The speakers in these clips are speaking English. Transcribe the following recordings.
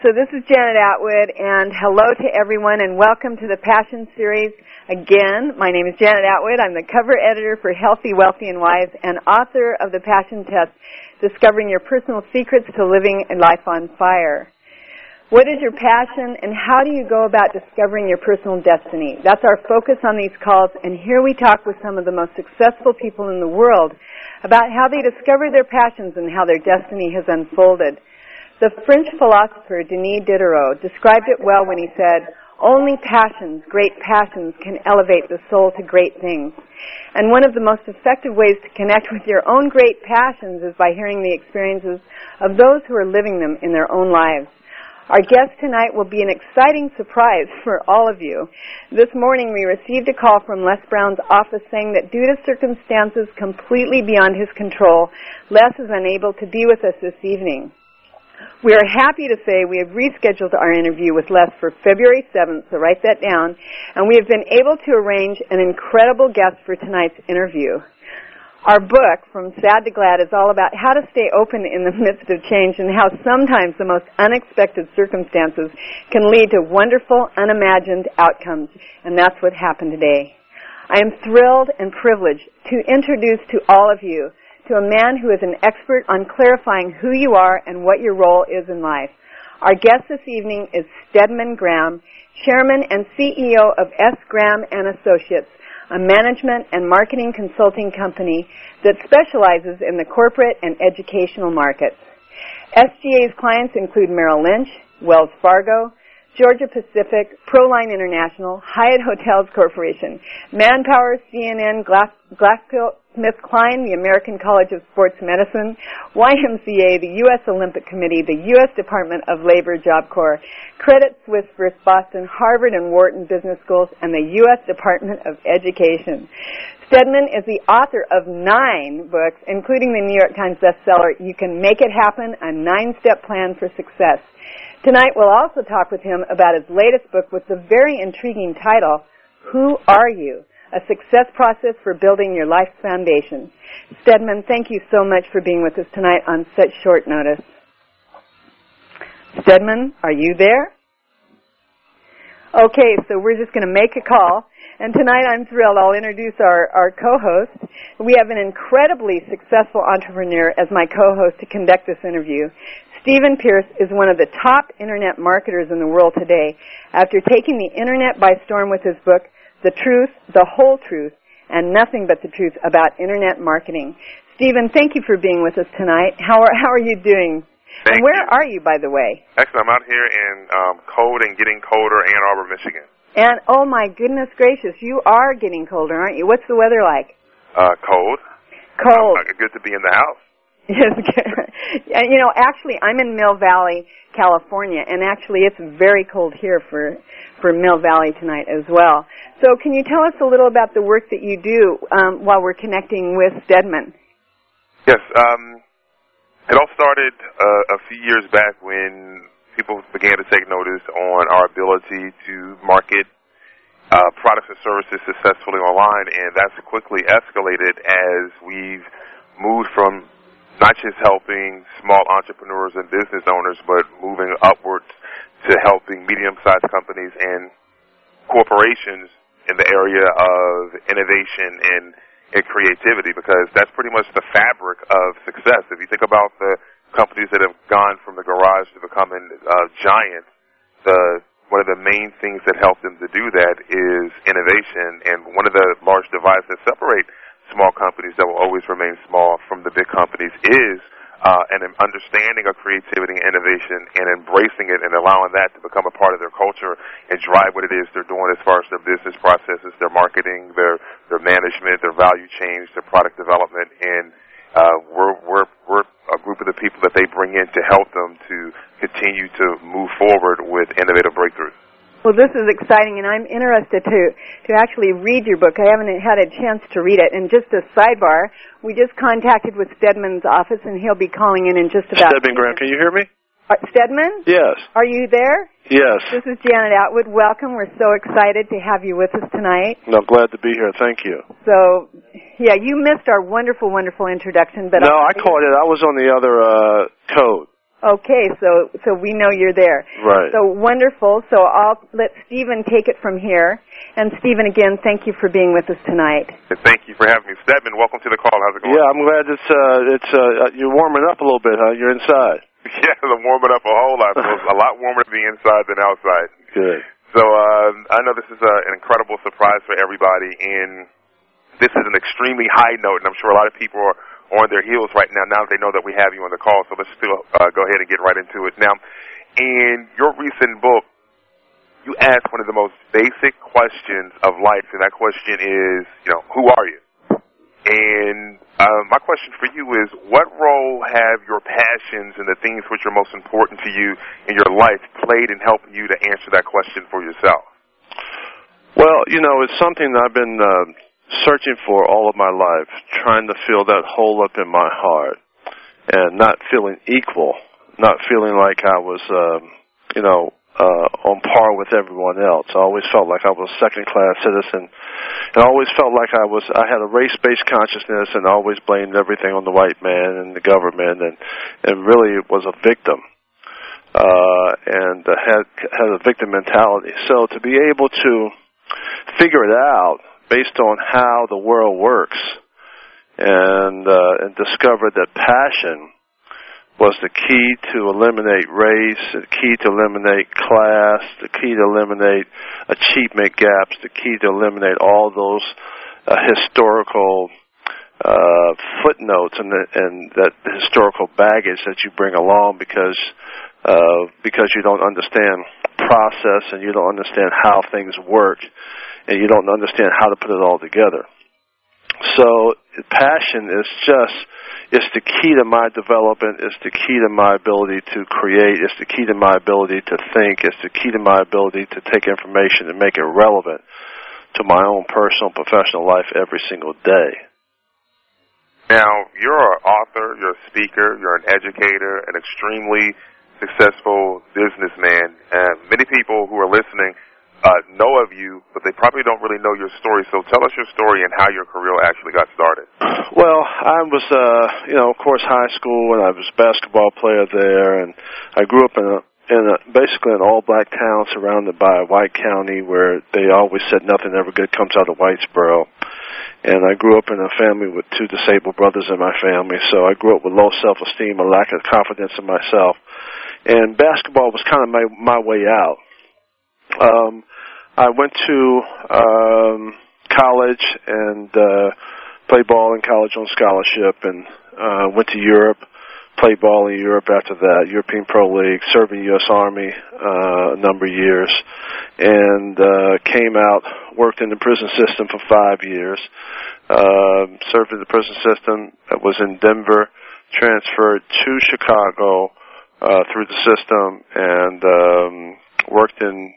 So this is Janet Atwood, and hello to everyone, and welcome to the Passion Series. Again, my name is Janet Atwood. I'm the cover editor for Healthy, Wealthy, and Wise, and author of the Passion Test, Discovering Your Personal Secrets to Living a Life on Fire. What is your passion, and how do you go about discovering your personal destiny? That's our focus on these calls, and here we talk with some of the most successful people in the world about how they discovered their passions and how their destiny has unfolded. The French philosopher Denis Diderot described it well when he said, "Only passions, great passions, can elevate the soul to great things." And one of the most effective ways to connect with your own great passions is by hearing the experiences of those who are living them in their own lives. Our guest tonight will be an exciting surprise for all of you. This morning we received a call from Les Brown's office saying that due to circumstances completely beyond his control, Les is unable to be with us this evening. We are happy to say we have rescheduled our interview with Les for February 7th, so write that down, and we have been able to arrange an incredible guest for tonight's interview. Our book, From Sad to Glad, is all about how to stay open in the midst of change and how sometimes the most unexpected circumstances can lead to wonderful, unimagined outcomes, and that's what happened today. I am thrilled and privileged to introduce to all of you to a man who is an expert on clarifying who you are and what your role is in life. Our guest this evening is Stedman Graham, Chairman and CEO of S. Graham & Associates, a management and marketing consulting company that specializes in the corporate and educational markets. SGA's clients include Merrill Lynch, Wells Fargo, Georgia Pacific, Proline International, Hyatt Hotels Corporation, Manpower, CNN, GlaxoSmithKline, the American College of Sports Medicine, YMCA, the U.S. Olympic Committee, the U.S. Department of Labor Job Corps, Credit Suisse First Boston, Harvard and Wharton Business Schools, and the U.S. Department of Education. Stedman is the author of 9 books, including the New York Times bestseller, You Can Make It Happen, a 9-Step Plan for Success. Tonight we'll also talk with him about his latest book with the very intriguing title, Who Are You? A Success Process for Building Your Life's Foundation. Stedman, thank you so much for being with us tonight on such short notice. Stedman, are you there? Okay, so we're just going to make a call. And tonight I'm thrilled. I'll introduce our co-host. We have an incredibly successful entrepreneur as my co-host to conduct this interview. Stephen Pierce is one of the top internet marketers in the world today after taking the internet by storm with his book, The Truth, the Whole Truth, and Nothing But the Truth about Internet Marketing. Stephen, thank you for being with us tonight. How are you doing? Thank and where you. are you, by the way? Actually, I'm out here in cold and getting colder Ann Arbor, Michigan. And, oh my goodness gracious, you are getting colder, aren't you? What's the weather like? Cold. Cold. Good to be in the house. Yes, you know, actually, I'm in Mill Valley, California, and actually it's very cold here for Mill Valley tonight as well. So can you tell us a little about the work that you do while we're connecting with Stedman? Yes. It all started a few years back when people began to take notice on our ability to market products and services successfully online, and that's quickly escalated as we've moved from not just helping small entrepreneurs and business owners, but moving upwards to helping medium-sized companies and corporations in the area of innovation and creativity, because that's pretty much the fabric of success. If you think about the companies that have gone from the garage to becoming giants, one of the main things that help them to do that is innovation, and one of the large divides that separate small companies that will always remain small from the big companies is an understanding of creativity and innovation and embracing it and allowing that to become a part of their culture and drive what it is they're doing as far as their business processes, their marketing, their management, their value chain, their product development, and we're a group of the people that they bring in to help them to continue to move forward with innovative breakthroughs. Well, this is exciting, and I'm interested to actually read your book. I haven't had a chance to read it. And just a sidebar, we just contacted with Stedman's office, and he'll be calling in just about... Stedman Graham, can you hear me? Stedman? Yes. Are you there? Yes. This is Janet Atwood. Welcome. We're so excited to have you with us tonight. No, glad to be here. Thank you. So, yeah, you missed our wonderful, wonderful introduction. But no, I caught it. I was on the other code. Okay, so we know you're there. Right. So wonderful. So I'll let Stephen take it from here. And Stephen, again, thank you for being with us tonight. Thank you for having me. Stedman, welcome to the call. How's it going? Yeah, I'm glad you're warming up a little bit, huh? You're inside. Yeah, I'm warming up a whole lot. So it's a lot warmer to be inside than outside. Good. So I know this is an incredible surprise for everybody, and this is an extremely high note, and I'm sure a lot of people are on their heels right now that they know that we have you on the call. So let's still go ahead and get right into it. Now, in your recent book, you ask one of the most basic questions of life, and that question is, who are you? And my question for you is, what role have your passions and the things which are most important to you in your life played in helping you to answer that question for yourself? Well, it's something that I've been searching for all of my life, trying to fill that hole up in my heart, and not feeling equal, not feeling like I was, on par with everyone else. I always felt like I was a second-class citizen, and I always felt like I had a race-based consciousness, and I always blamed everything on the white man and the government, and really was a victim, and had a victim mentality. So to be able to figure it out based on how the world works, and discover that passion was the key to eliminate race, the key to eliminate class, the key to eliminate achievement gaps, the key to eliminate all those historical footnotes and that historical baggage that you bring along because you don't understand process and you don't understand how things work, and you don't understand how to put it all together. So passion it's the key to my development, it's the key to my ability to create, it's the key to my ability to think, it's the key to my ability to take information and make it relevant to my own personal and professional life every single day. Now, you're an author, you're a speaker, you're an educator, an extremely successful businessman. Many people who are listening know of you, but they probably don't really know your story. So tell us your story and how your career actually got started. Well, I was, of course, high school, and I was a basketball player there, and I grew up in basically an all-black town surrounded by a white county where they always said nothing ever good comes out of Whitesboro. And I grew up in a family with two disabled brothers in my family, so I grew up with low self-esteem, a lack of confidence in myself. And basketball was kind of my way out. I went to college and played ball in college on scholarship, and went to Europe, played ball in Europe after that, European Pro League, served in the U.S. Army a number of years, and came out, worked in the prison system for 5 years, served in the prison system, was in Denver, transferred to Chicago through the system, and worked in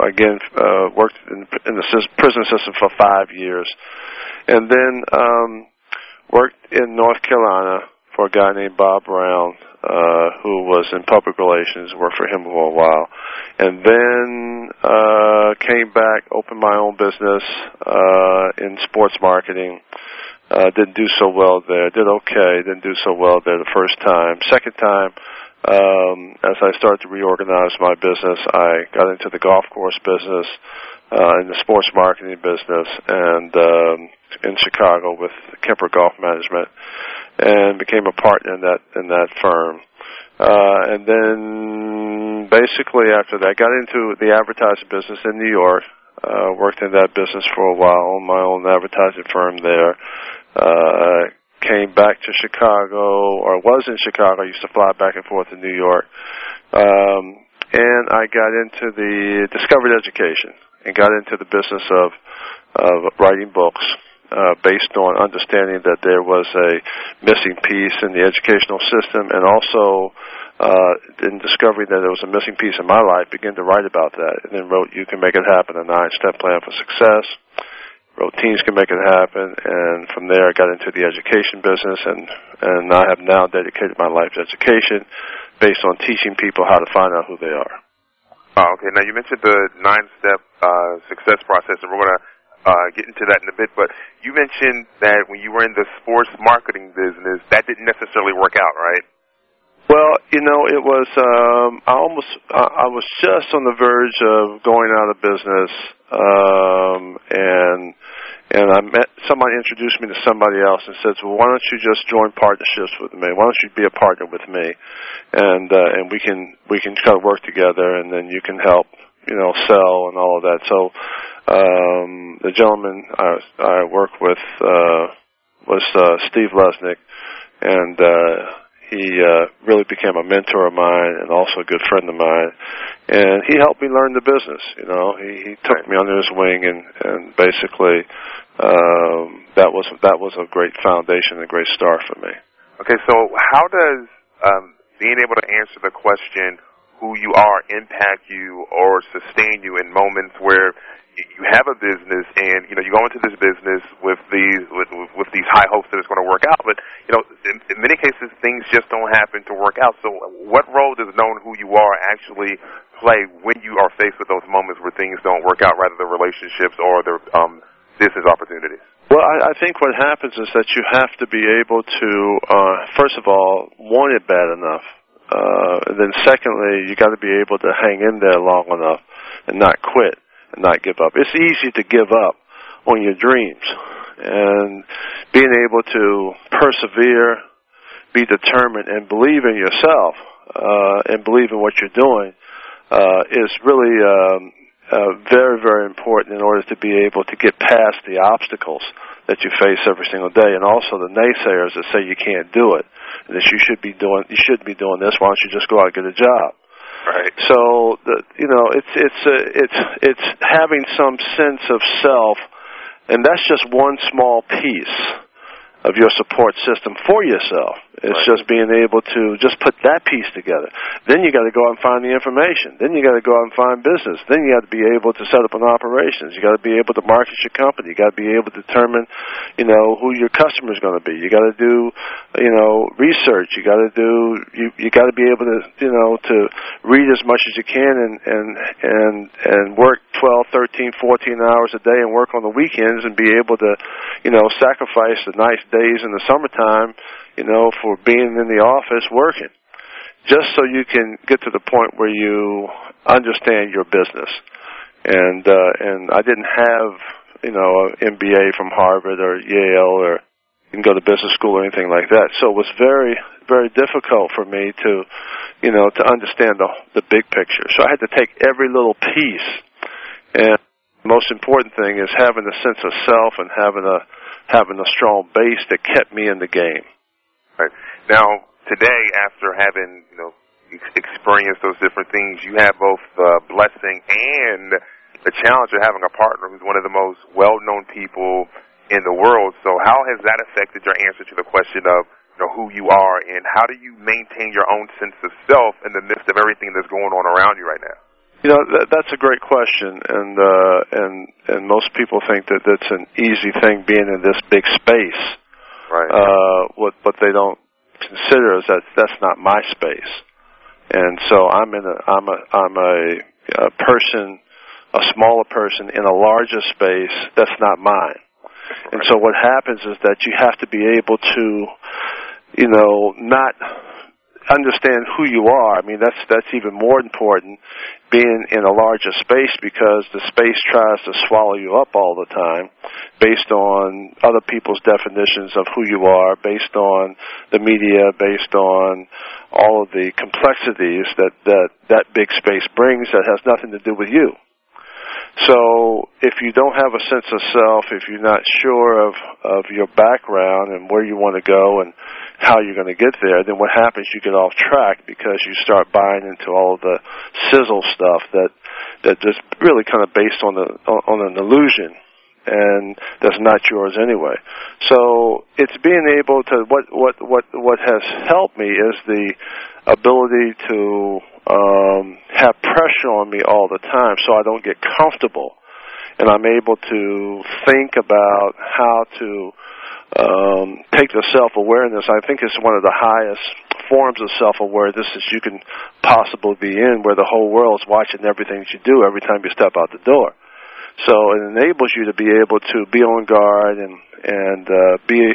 the prison system for 5 years, and then worked in North Carolina for a guy named Bob Brown, who was in public relations, worked for him for a while, and then came back, opened my own business in sports marketing. Didn't do so well there. Did okay. Didn't do so well there the first time. Second time, as I started to reorganize my business, I got into the golf course business, in the sports marketing business, and in Chicago with Kemper Golf Management, and became a partner in that firm. And then basically after that, got into the advertising business in New York. Worked in that business for a while, owned my own advertising firm there. Came back to Chicago, or was in Chicago. I used to fly back and forth to New York. And I got into discovered education and got into the business of writing books based on understanding that there was a missing piece in the educational system, and also in discovering that there was a missing piece in my life, began to write about that, and then wrote You Can Make It Happen, a 9-step plan for success. Wrote Teens Can Make It Happen, and from there I got into the education business, and I have now dedicated my life to education based on teaching people how to find out who they are. Oh, okay. Now, you mentioned the 9-step success process, and we're going to get into that in a bit, but you mentioned that when you were in the sports marketing business, that didn't necessarily work out, right? Well, it was. I was just on the verge of going out of business, and I met somebody introduced me to somebody else and said, "Well, why don't you just join partnerships with me? Why don't you be a partner with me, and we can kind of work together, and then you can help, sell and all of that." So the gentleman I work with was Steve Lesnick, and he really became a mentor of mine and also a good friend of mine. And he helped me learn the business. He took me under his wing, and basically that was a great foundation, a great start for me. Okay, so how does being able to answer the question who you are impact you or sustain you in moments where you have a business and you go into this business with these high hopes that it's going to work out, but in many cases things just don't happen to work out. So what role does knowing who you are actually play when you are faced with those moments where things don't work out, rather the relationships or the business opportunities? Well, I think what happens is that you have to be able to first of all want it bad enough, and then secondly you got to be able to hang in there long enough and not quit and not give up. It's easy to give up on your dreams, and being able to persevere, be determined, and believe in yourself and believe in what you're doing is really very, very important in order to be able to get past the obstacles that you face every single day, and also the naysayers that say you can't do it, and that you shouldn't be doing this. Why don't you just go out and get a job? Right. So it's having some sense of self, and that's just one small piece of your support system for yourself. It's just being able to just put that piece together. Then you got to go out and find the information. Then you got to go out and find business. Then you got to be able to set up an operations. You got to be able to market your company. You got to be able to determine, who your customer is going to be. You got to do, research. You got to do. You got to be able to, to read as much as you can and work 12, 13, 14 hours a day and work on the weekends and be able to, sacrifice the nice days in the summertime, for being in the office working, just so you can get to the point where you understand your business. And I didn't have, an MBA from Harvard or Yale or you can go to business school or anything like that. So it was very, very difficult for me to, to understand the big picture. So I had to take every little piece. And the most important thing is having a sense of self and having a strong base that kept me in the game. Right. Now, today, after having, experienced those different things, you have both the blessing and the challenge of having a partner who's one of the most well-known people in the world. So how has that affected your answer to the question of, who you are, and how do you maintain your own sense of self in the midst of everything that's going on around you right now? That's a great question, and most people think that that's an easy thing being in this big space. Right. What they don't consider is that that's not my space, and so I'm a person, a smaller person in a larger space that's not mine. And so what happens is that you have to be able to, not understand who you are. I mean, that's even more important being in a larger space, because the space tries to swallow you up all the time based on other people's definitions of who you are, based on the media, based on all of the complexities that big space brings that has nothing to do with you. So if you don't have a sense of self, if you're not sure of your background and where you want to go and how you're going to get there, then what happens, you get off track because you start buying into all of the sizzle stuff that is really kind of based on an illusion, and that's not yours anyway. So it's being able to what has helped me is the ability to have pressure on me all the time, so I don't get comfortable, and I'm able to think about how to take the self-awareness. I think it's one of the highest forms of self-awareness that you can possibly be in, where the whole world's watching everything that you do every time you step out the door. So it enables you to be able to be on guard and be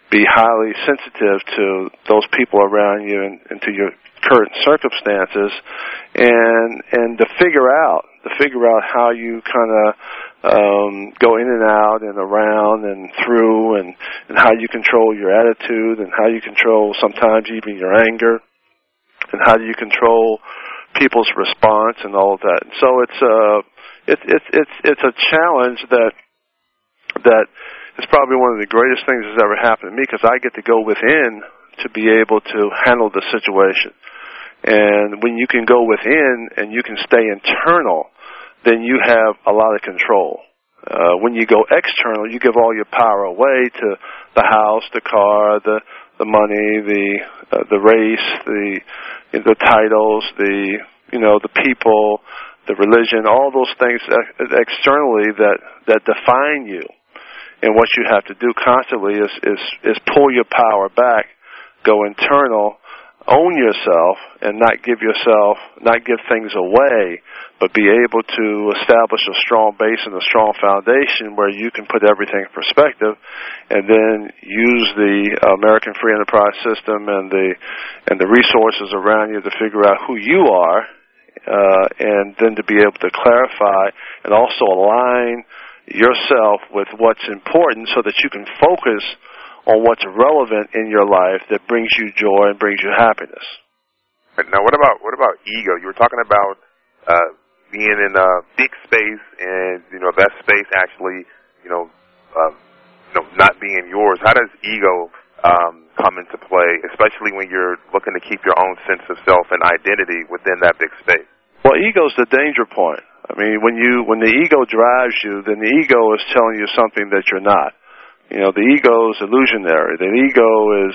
be highly sensitive to those people around you and to your current circumstances, and to figure out how you kind of go in and out and around and through, and how you control your attitude, and how you control sometimes even your anger, and how do you control people's response and all of that. And so it's a challenge that is probably one of the greatest things that's ever happened to me, because I get to go within to be able to handle the situation. And when you can go within and you can stay internal, then you have a lot of control. When you go external, you give all your power away to the house, the car, the money, the race, the titles, the people, the religion, all those things externally that define you. And what you have to do constantly is pull your power back, go internal, own yourself, and not give things away, but be able to establish a strong base and a strong foundation where you can put everything in perspective, and then use the American Free Enterprise System and the resources around you to figure out who you are, and then to be able to clarify and also align yourself with what's important, so that you can focus on what's relevant in your life that brings you joy and brings you happiness. Now, what about ego? You were talking about being in a big space, and that space actually, not being yours. How does ego come into play, especially when you're looking to keep your own sense of self and identity within that big space? Well, ego's the danger point. I mean, when the ego drives you, then the ego is telling you something that you're not. The ego is illusionary. The ego is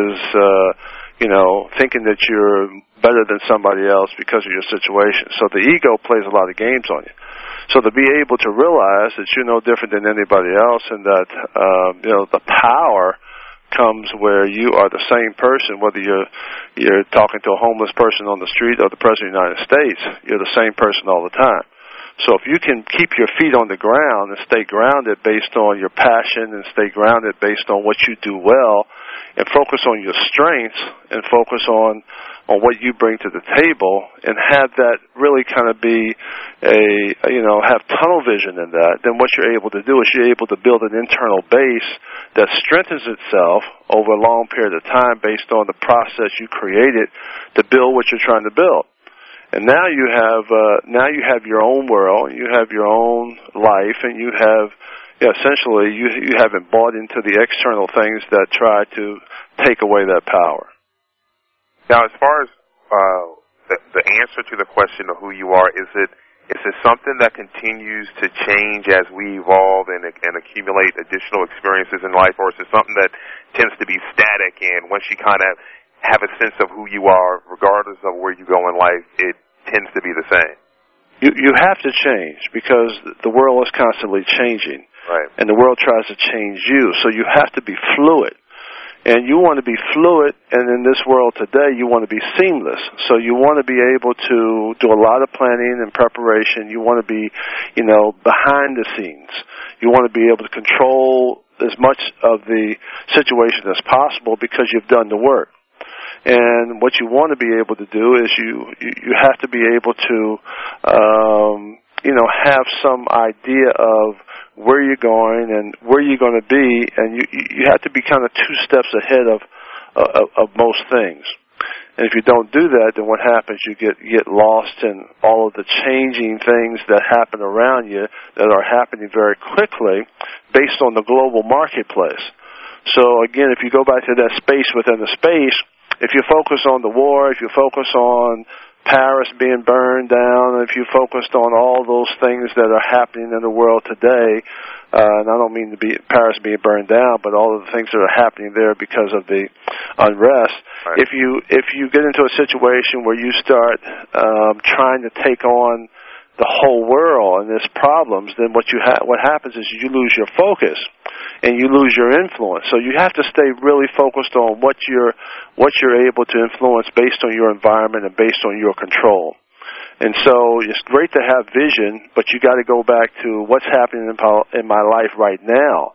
thinking that you're better than somebody else because of your situation. So the ego plays a lot of games on you. So to be able to realize that you're no different than anybody else, and that the power comes where you are the same person, whether you're talking to a homeless person on the street or the President of the United States, you're the same person all the time. So if you can keep your feet on the ground and stay grounded based on your passion, and stay grounded based on what you do well, and focus on your strengths, and focus on what you bring to the table, and have that really kind of be have tunnel vision in that, then what you're able to do is you're able to build an internal base that strengthens itself over a long period of time based on the process you created to build what you're trying to build. And now you have your own world, you have your own life, and you have essentially you haven't bought into the external things that try to take away that power. Now, as far as the answer to the question of who you are, is it something that continues to change as we evolve and accumulate additional experiences in life, or is it something that tends to be static, and once you kind of have a sense of who you are, regardless of where you go in life, it tends to be the same? You have to change, because the world is constantly changing. Right. And the world tries to change you, so you have to be fluid. And you want to be fluid, and in this world today, you want to be seamless. So you want to be able to do a lot of planning and preparation. You want to be, behind the scenes. You want to be able to control as much of the situation as possible, because you've done the work. And what you want to be able to do is you have to be able to, have some idea of where you're going and where you're going to be, and you have to be kind of 2 steps ahead of most things. And if you don't do that, then what happens? You get lost in all of the changing things that happen around you that are happening very quickly based on the global marketplace. So again, if you go back to that space within the space, if you focus on the war, if you focus on Paris being burned down, if you focused on all those things that are happening in the world today, and I don't mean to be Paris being burned down, but all of the things that are happening there because of the unrest. Right. If you get into a situation where you start trying to take on the whole world and its problems, then what happens is you lose your focus and you lose your influence. So you have to stay really focused on what you're able to influence based on your environment and based on your control. And so it's great to have vision, but you got to go back to what's happening in my life right now.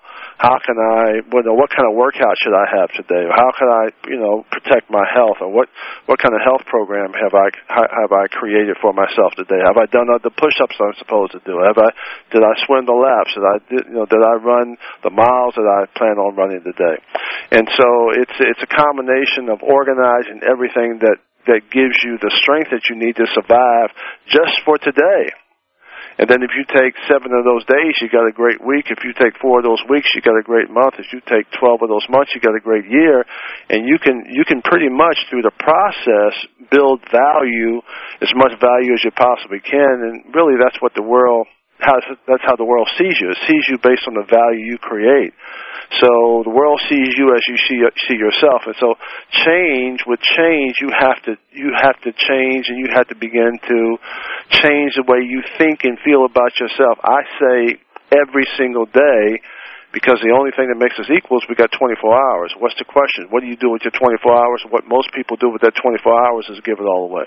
how can I, what kind of workout should I have today? How can I, protect my health? Or what kind of health program have I created for myself today? Have I done the push-ups I'm supposed to do? Did I swim the laps? Did I run the miles that I plan on running today? And so it's a combination of organizing everything that gives you the strength that you need to survive just for today. And then if you take 7 of those days, you got a great week. If you take 4 of those weeks, you got a great month. If you take 12 of those months, you got a great year. And you can pretty much through the process build value, as much value as you possibly can. And really that's what that's how the world sees you. It sees you based on the value you create. So the world sees you as you see yourself, and so with change, you have to change, and you have to begin to change the way you think and feel about yourself. I say every single day, because the only thing that makes us equal is we got 24 hours. What's the question? What do you do with your 24 hours? What most people do with that 24 hours is give it all away.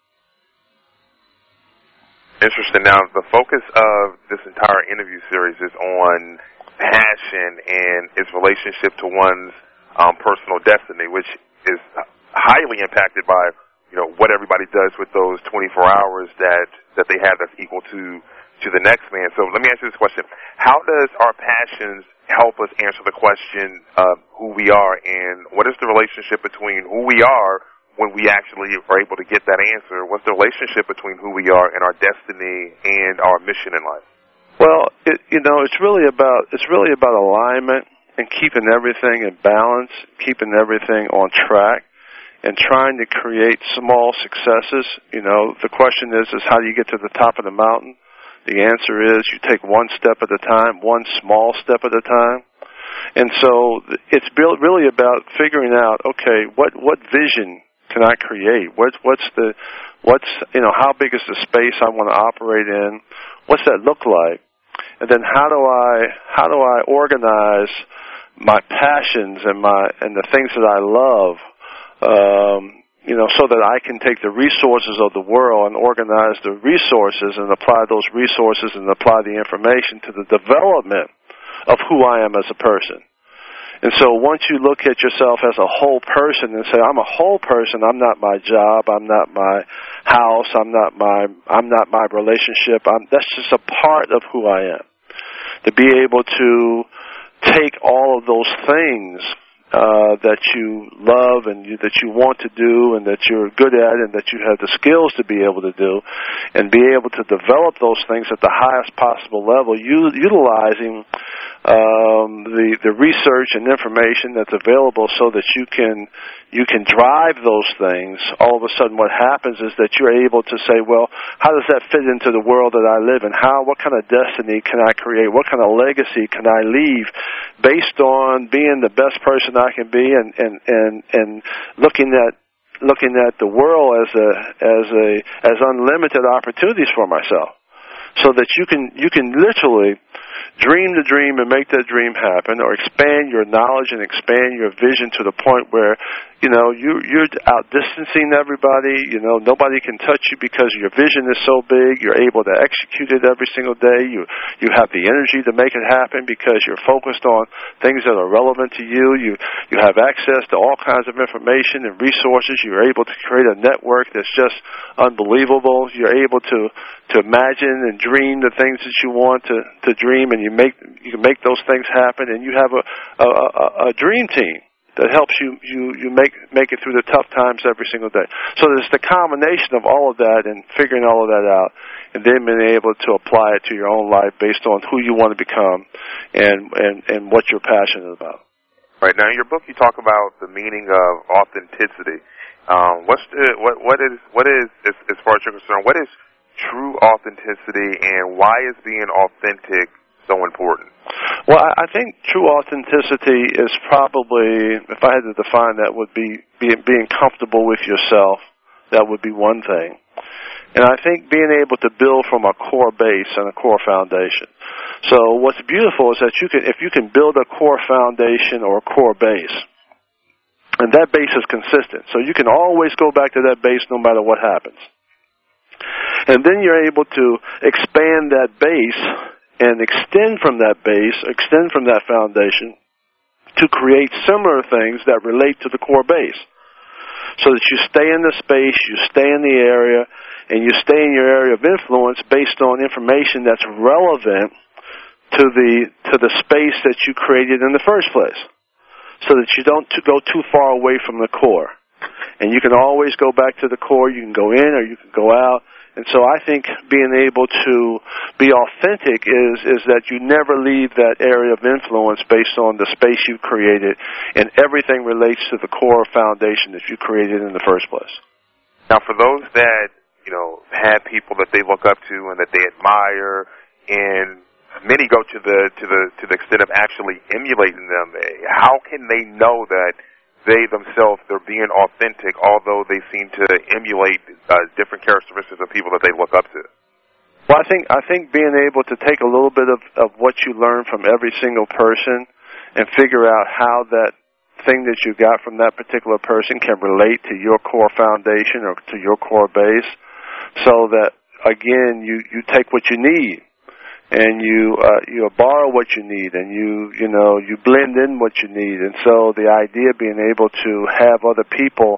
Interesting. Now, the focus of this entire interview series is on passion and its relationship to one's personal destiny, which is highly impacted by what everybody does with those 24 hours that they have that's equal to the next man. So let me ask you this question: how does our passions help us answer the question of who we are, and what is the relationship between who we are when we actually are able to get that answer? What's the relationship between who we are and our destiny and our mission in life? Well, it's really about alignment and keeping everything in balance, keeping everything on track, and trying to create small successes. The question is how do you get to the top of the mountain? The answer is you take one step at a time, one small step at a time. And so it's really about figuring out, okay, what vision can I create? How big is the space I want to operate in? What's that look like? And then how do I organize my passions and the things that I love, so that I can take the resources of the world and organize the resources and apply those resources and apply the information to the development of who I am as a person. And so once you look at yourself as a whole person and say, I'm a whole person, I'm not my job, I'm not my house, I'm not my relationship, that's just a part of who I am. To be able to take all of those things that you love and that you want to do and that you're good at and that you have the skills to be able to do, and be able to develop those things at the highest possible level, utilizing the research and information that's available so that you can drive those things. All of a sudden what happens is that you're able to say, well, how does that fit into the world that I live in? What kind of destiny can I create? What kind of legacy can I leave based on being the best person I can be and looking at the world as unlimited opportunities for myself, so that you can literally dream the dream and make that dream happen, or expand your knowledge and expand your vision to the point where you're outdistancing everybody. Nobody can touch you because your vision is so big. You're able to execute it every single day. You have the energy to make it happen because you're focused on things that are relevant to you. You have access to all kinds of information and resources. You're able to create a network that's just unbelievable. You're able to imagine and dream the things that you want to dream, and you can make those things happen. And you have a dream team that helps you make it through the tough times every single day. So there's the combination of all of that and figuring all of that out, and then being able to apply it to your own life based on who you want to become and what you're passionate about. Right. Now in your book you talk about the meaning of authenticity. What is as far as you're concerned, what is true authenticity, and why is being authentic so important? Well, I think true authenticity is probably, if I had to define that, would be being comfortable with yourself. That would be one thing. And I think being able to build from a core base and a core foundation. So what's beautiful is that if you can build a core foundation or a core base, and that base is consistent, so you can always go back to that base no matter what happens. And then you're able to expand that base and extend from that base, extend from that foundation to create similar things that relate to the core base. So that you stay in the space, you stay in the area, and you stay in your area of influence based on information that's relevant to the space that you created in the first place. So that you don't go too far away from the core. And you can always go back to the core. You can go in or you can go out. And so I think being able to be authentic is that you never leave that area of influence based on the space you've created, and everything relates to the core foundation that you created in the first place. Now, for those that, have people that they look up to and that they admire, and many go to the extent of actually emulating them, how can they know that they themselves, they're being authentic, although they seem to emulate different characteristics of people that they look up to? Well, I think being able to take a little bit of what you learn from every single person and figure out how that thing that you got from that particular person can relate to your core foundation or to your core base, so that, again, you take what you need. And you borrow what you need, and you blend in what you need. And so the idea of being able to have other people,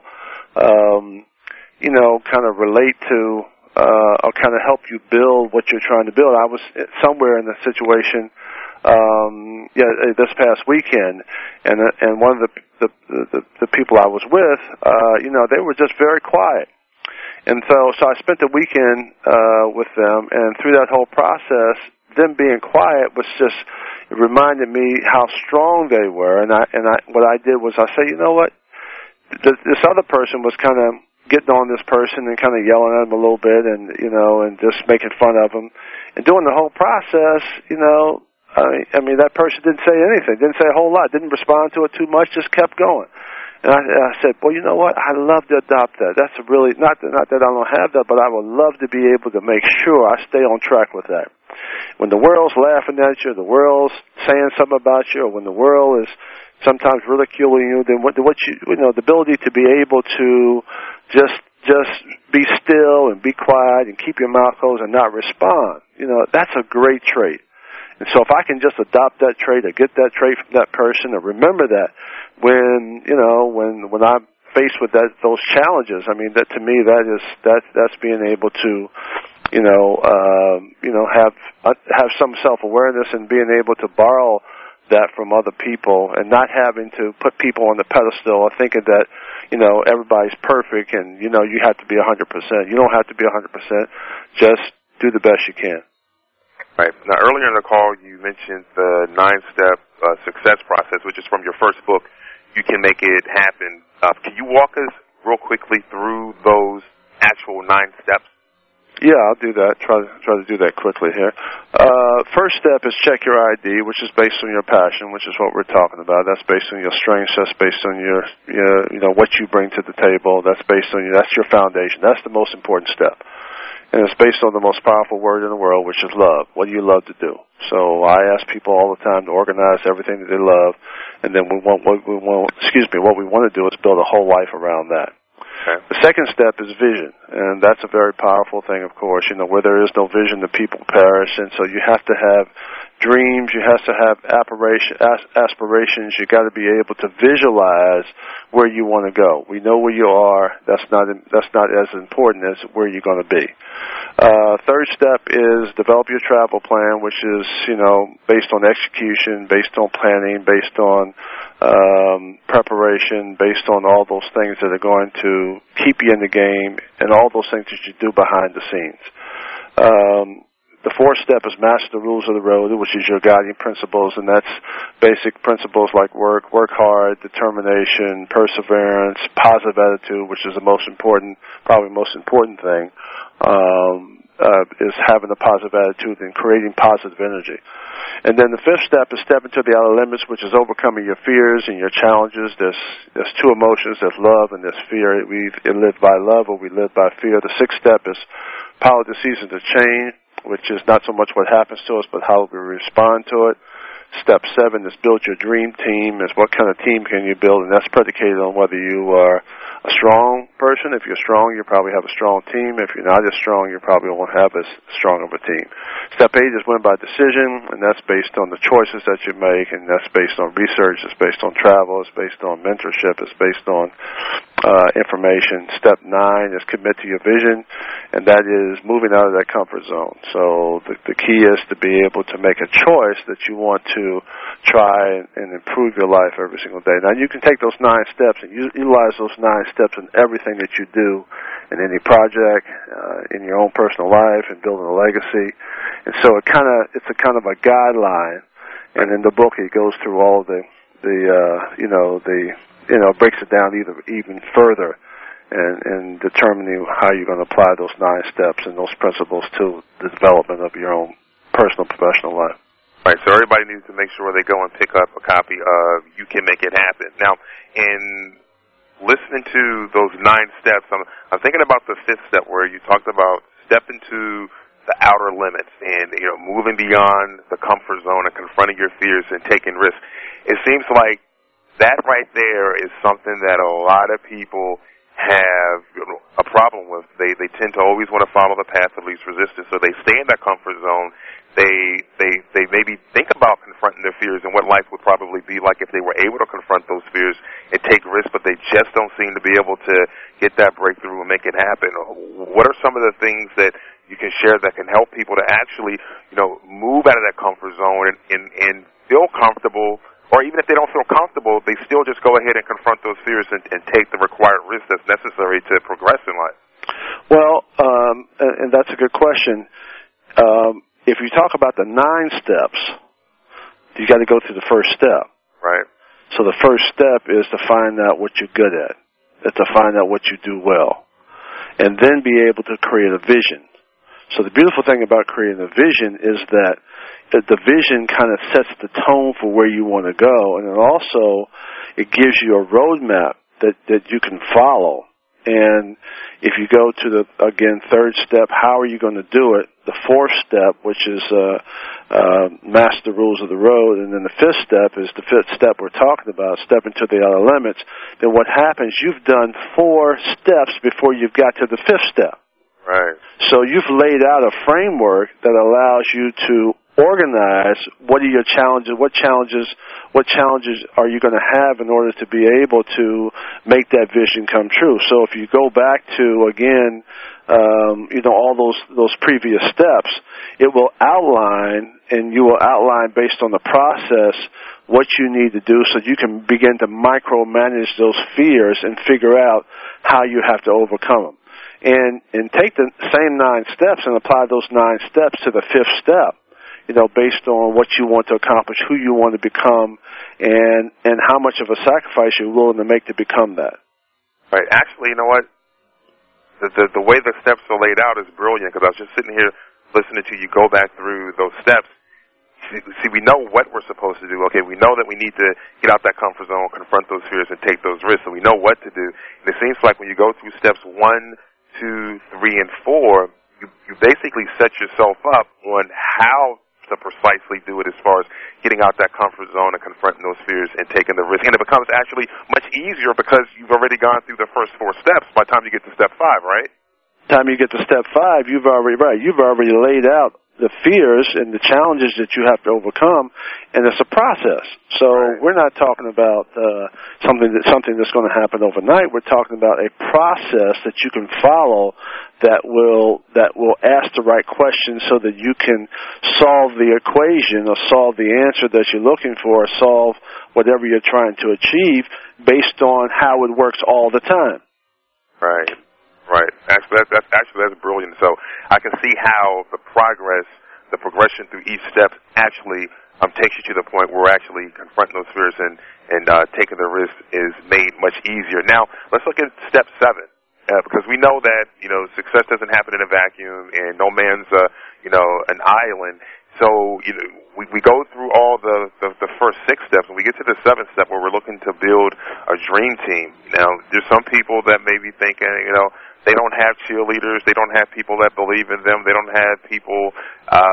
kind of relate to, or kind of help you build what you're trying to build. I was somewhere in a situation, this past weekend, and one of the people I was with, they were just very quiet. And so I spent the weekend with them, and through that whole process, them being quiet was just, it reminded me how strong they were. And what I did was I said, you know what, this other person was kind of getting on this person and kind of yelling at him a little bit, and and just making fun of him. And during the whole process, I mean that person didn't say anything, didn't say a whole lot, didn't respond to it too much, just kept going. And I said, well, you know what? I'd love to adopt that. That's a really, not that I don't have that, but I would love to be able to make sure I stay on track with that. When the world's laughing at you, the world's saying something about you, or when the world is sometimes ridiculing you, then the ability to be able to just be still and be quiet and keep your mouth closed and not respond, that's a great trait. And so if I can just adopt that trait or get that trait from that person, or remember that when I'm faced with those challenges, I mean, that to me, that's being able to, have some self-awareness and being able to borrow that from other people and not having to put people on the pedestal or thinking that, everybody's perfect and, you have to be 100%. You don't have to be 100%. Just do the best you can. Right. Now, earlier in the call, you mentioned the 9-step success process, which is from your first book, You Can Make It Happen. Can you walk us real quickly through those actual 9 steps? Yeah, I'll do that. Try to do that quickly here. First step is check your ID, which is based on your passion, which is what we're talking about. That's based on your strengths. That's based on your what you bring to the table. That's based on that's your foundation. That's the most important step. And it's based on the most powerful word in the world, which is love. What do you love to do? So I ask people all the time to organize everything that they love, and then what we want to do is build a whole life around that. Okay. The second step is vision, and that's a very powerful thing, of course. Where there is no vision, the people perish, and so you have to have dreams, you have to have aspirations. You got to be able to visualize where you want to go. We know where you are. That's not as important as where you're going to be. Third step is develop your travel plan, which is based on execution, based on planning, based on preparation, based on all those things that are going to keep you in the game, and all those things that you do behind the scenes. The fourth step is master the rules of the road, which is your guiding principles, and that's basic principles like work hard, determination, perseverance, positive attitude, which is probably most important thing, is having a positive attitude and creating positive energy. And then the fifth step is step into the outer limits, which is overcoming your fears and your challenges. There's two emotions, there's love and there's fear. We live by love or we live by fear. The sixth step is power the seasons of change, which is not so much what happens to us, but how we respond to it. Step 7 is build your dream team. Is what kind of team can you build, and that's predicated on whether you are a strong person. If you're strong, you probably have a strong team. If you're not as strong, you probably won't have as strong of a team. Step 8 is win by decision, and that's based on the choices that you make, and that's based on research, it's based on travel, it's based on mentorship, it's based on information. Step 9 is commit to your vision, and that is moving out of that comfort zone. So the key is to be able to make a choice that you want to try and improve your life every single day. Now, you can take those 9 steps and utilize those 9 steps in everything that you do, in any project, in your own personal life, and building a legacy. And so it's a kind of a guideline. And in the book, he goes through all of breaks it down even further, and determining how you're going to apply those 9 steps and those principles to the development of your own personal, professional life. Right, so everybody needs to make sure they go and pick up a copy of You Can Make It Happen. Now, in listening to those 9 steps, I'm thinking about the 5th step where you talked about step into the outer limits and, moving beyond the comfort zone and confronting your fears and taking risks. It seems like that right there is something that a lot of people have a problem with. They tend to always want to follow the path of least resistance, so they stay in that comfort zone. They maybe think about confronting their fears and what life would probably be like if they were able to confront those fears and take risks, but they just don't seem to be able to get that breakthrough and make it happen. What are some of the things that you can share that can help people to actually, move out of that comfort zone and feel comfortable? Or even if they don't feel comfortable, they still just go ahead and confront those fears and take the required risk that's necessary to progress in life? Well, and that's a good question. If you talk about the 9 steps, you got to go through the first step. Right. So the first step is to find out what you're good at, to find out what you do well, and then be able to create a vision. So the beautiful thing about creating a vision is that the vision kind of sets the tone for where you want to go, and it also it gives you a roadmap that you can follow. And if you go to the, again, 3rd step, how are you going to do it? The 4th step, which is master the rules of the road, and then the 5th step is the 5th step we're talking about, step into the outer limits. Then what happens, you've done 4 steps before you've got to the 5th step. Right. So you've laid out a framework that allows you to organize what are your challenges, what challenges are you going to have in order to be able to make that vision come true. So if you go back to, again, all those previous steps, it will outline, and you will outline based on the process what you need to do so you can begin to micromanage those fears and figure out how you have to overcome them. And take the same 9 steps and apply those 9 steps to the 5th step, based on what you want to accomplish, who you want to become, and how much of a sacrifice you're willing to make to become that. Right. Actually, you know what? The way the steps are laid out is brilliant, because I was just sitting here listening to you go back through those steps. See, we know what we're supposed to do. Okay, we know that we need to get out that comfort zone, confront those fears, and take those risks, and we know what to do. And it seems like when you go through steps 1, 2, 3, and 4, you basically set yourself up on how to precisely do it as far as getting out that comfort zone and confronting those fears and taking the risk. And it becomes actually much easier because you've already gone through the first 4 steps by the time you get to step 5, right? By the time you get to step 5, you've already laid out the fears and the challenges that you have to overcome, and it's a process. So we're not talking about something that's going to happen overnight. We're talking about a process that you can follow that will ask the right questions so that you can solve the equation or solve the answer that you're looking for, or solve whatever you're trying to achieve based on how it works all the time. Right. Right. Actually, that's brilliant. So I can see how the progression through each step actually takes you to the point where actually confronting those fears and taking the risk is made much easier. Now, let's look at step 7, because we know that success doesn't happen in a vacuum, and no man's an island. So we go through all the first 6 steps, and we get to the 7th step where we're looking to build a dream team. Now, there's some people that may be thinking, they don't have cheerleaders, they don't have people that believe in them, they don't have people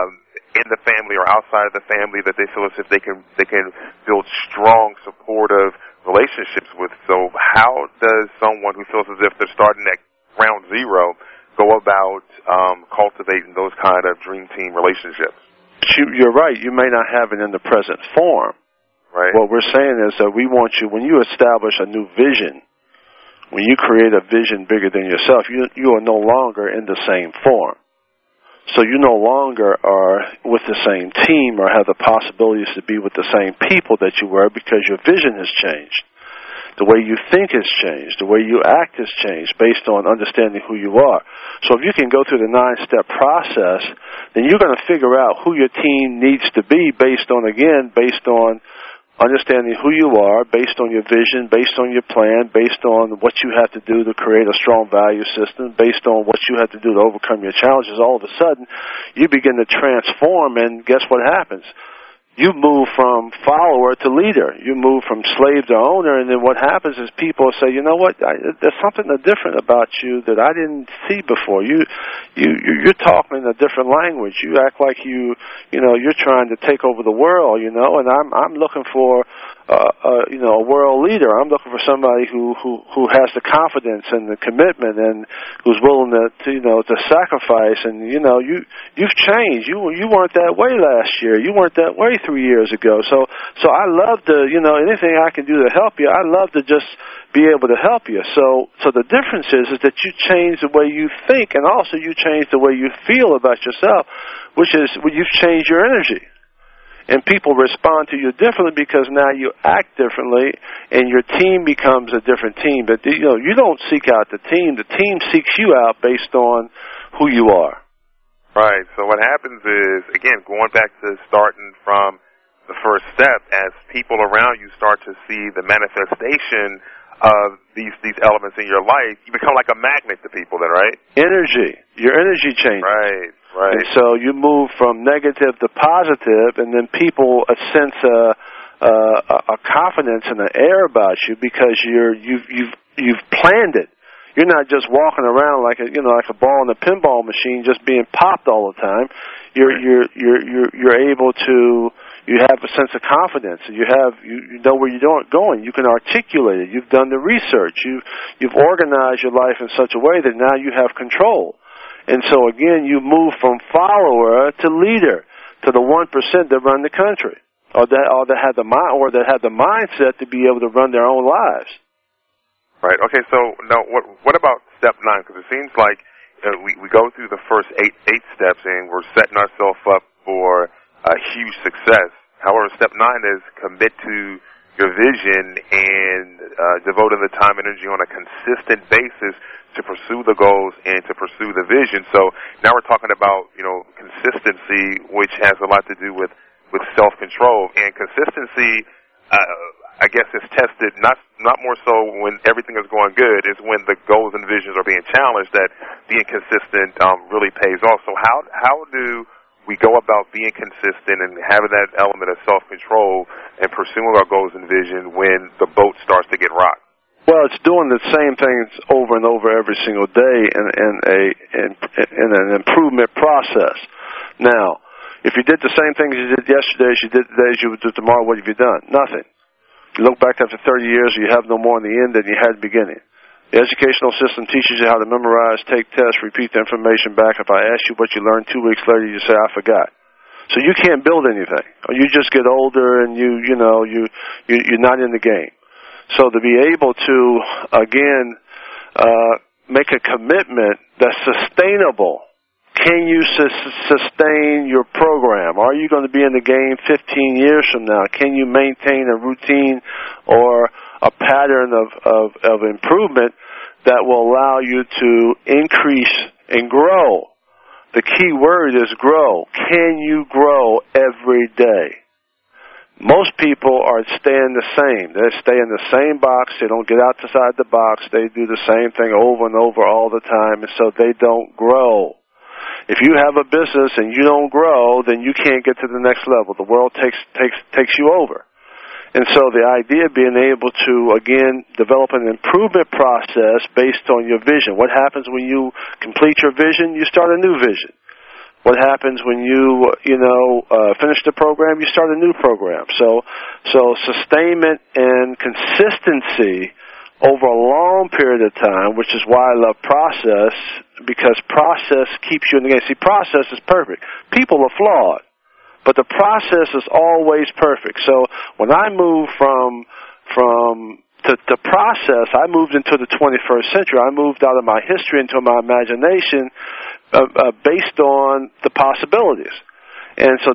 in the family or outside of the family that they feel as if they can build strong, supportive relationships with. So how does someone who feels as if they're starting at ground zero go about cultivating those kind of dream team relationships? You're right. You may not have it in the present form. Right. What we're saying is that we want you, when you establish a new vision, when you create a vision bigger than yourself, you are no longer in the same form. So you no longer are with the same team or have the possibilities to be with the same people that you were, because your vision has changed. The way you think has changed. The way you act has changed based on understanding who you are. So if you can go through the 9-step process, then you're going to figure out who your team needs to be based on understanding who you are, based on your vision, based on your plan, based on what you have to do to create a strong value system, based on what you have to do to overcome your challenges. All of a sudden, you begin to transform, and guess what happens? You move from follower to leader. You move from slave to owner, and then what happens is people say, you know what, there's something different about you that I didn't see before. You're talking in a different language. You act like you're trying to take over the world, and I'm looking for a world leader. I'm looking for somebody who has the confidence and the commitment and who's willing to sacrifice. And you've changed. You weren't that way last year. You weren't that way 3 years ago. So I love to anything I can do to help you. I love to just be able to help you. So the difference is that you change the way you think, and also you change the way you feel about yourself, which is you've changed your energy. And people respond to you differently because now you act differently, and your team becomes a different team. But you don't seek out the team seeks you out based on who you are. Right. So what happens is, again, going back to starting from the first step, as people around you start to see the manifestation of these elements in your life, you become like a magnet to people then, right? Energy. Your energy changes. Right. And so you move from negative to positive, and then people sense a confidence in the air about you because you've planned it. You're not just walking around like a ball in a pinball machine, just being popped all the time. You're able to. You have a sense of confidence. You know where you're going. You can articulate it. You've done the research. You've organized your life in such a way that now you have control. And so again, you move from follower to leader, to the 1% that run the country, or that have the mindset to be able to run their own lives. Right. Okay. So now, what about step 9? Because it seems like we go through the first eight steps, and we're setting ourselves up for a huge success. However, step 9 is commit to your vision and devoting the time and energy on a consistent basis to pursue the goals and to pursue the vision. So now we're talking about consistency, which has a lot to do with self-control. And consistency, I guess, is tested not more so when everything is going good, is when the goals and visions are being challenged that being consistent really pays off. So how do we go about being consistent and having that element of self-control and pursuing our goals and vision when the boat starts to get rocked? Well, it's doing the same things over and over every single day in an improvement process. Now, if you did the same things you did yesterday as you did today as you would do tomorrow, what have you done? Nothing. You look back after 30 years, you have no more in the end than you had at the beginning. The educational system teaches you how to memorize, take tests, repeat the information back. If I ask you what you learned 2 weeks later, you say, I forgot. So you can't build anything. Or you just get older and you're not in the game. So to be able to, again, make a commitment that's sustainable. Can you sustain your program? Are you going to be in the game 15 years from now? Can you maintain a routine or a pattern of improvement that will allow you to increase and grow? The key word is grow. Can you grow every day? Most people are staying the same. They stay in the same box. They don't get outside the box. They do the same thing over and over all the time, and so they don't grow. If you have a business and you don't grow, then you can't get to the next level. The world takes you over. And so the idea of being able to, again, develop an improvement process based on your vision. What happens when you complete your vision? You start a new vision. What happens when you finish the program? You start a new program. So sustainment and consistency over a long period of time, which is why I love process, because process keeps you in the game. See, process is perfect. People are flawed, but the process is always perfect. So when I moved from to process, I moved into the 21st century. I moved out of my history into my imagination based on the possibilities. And so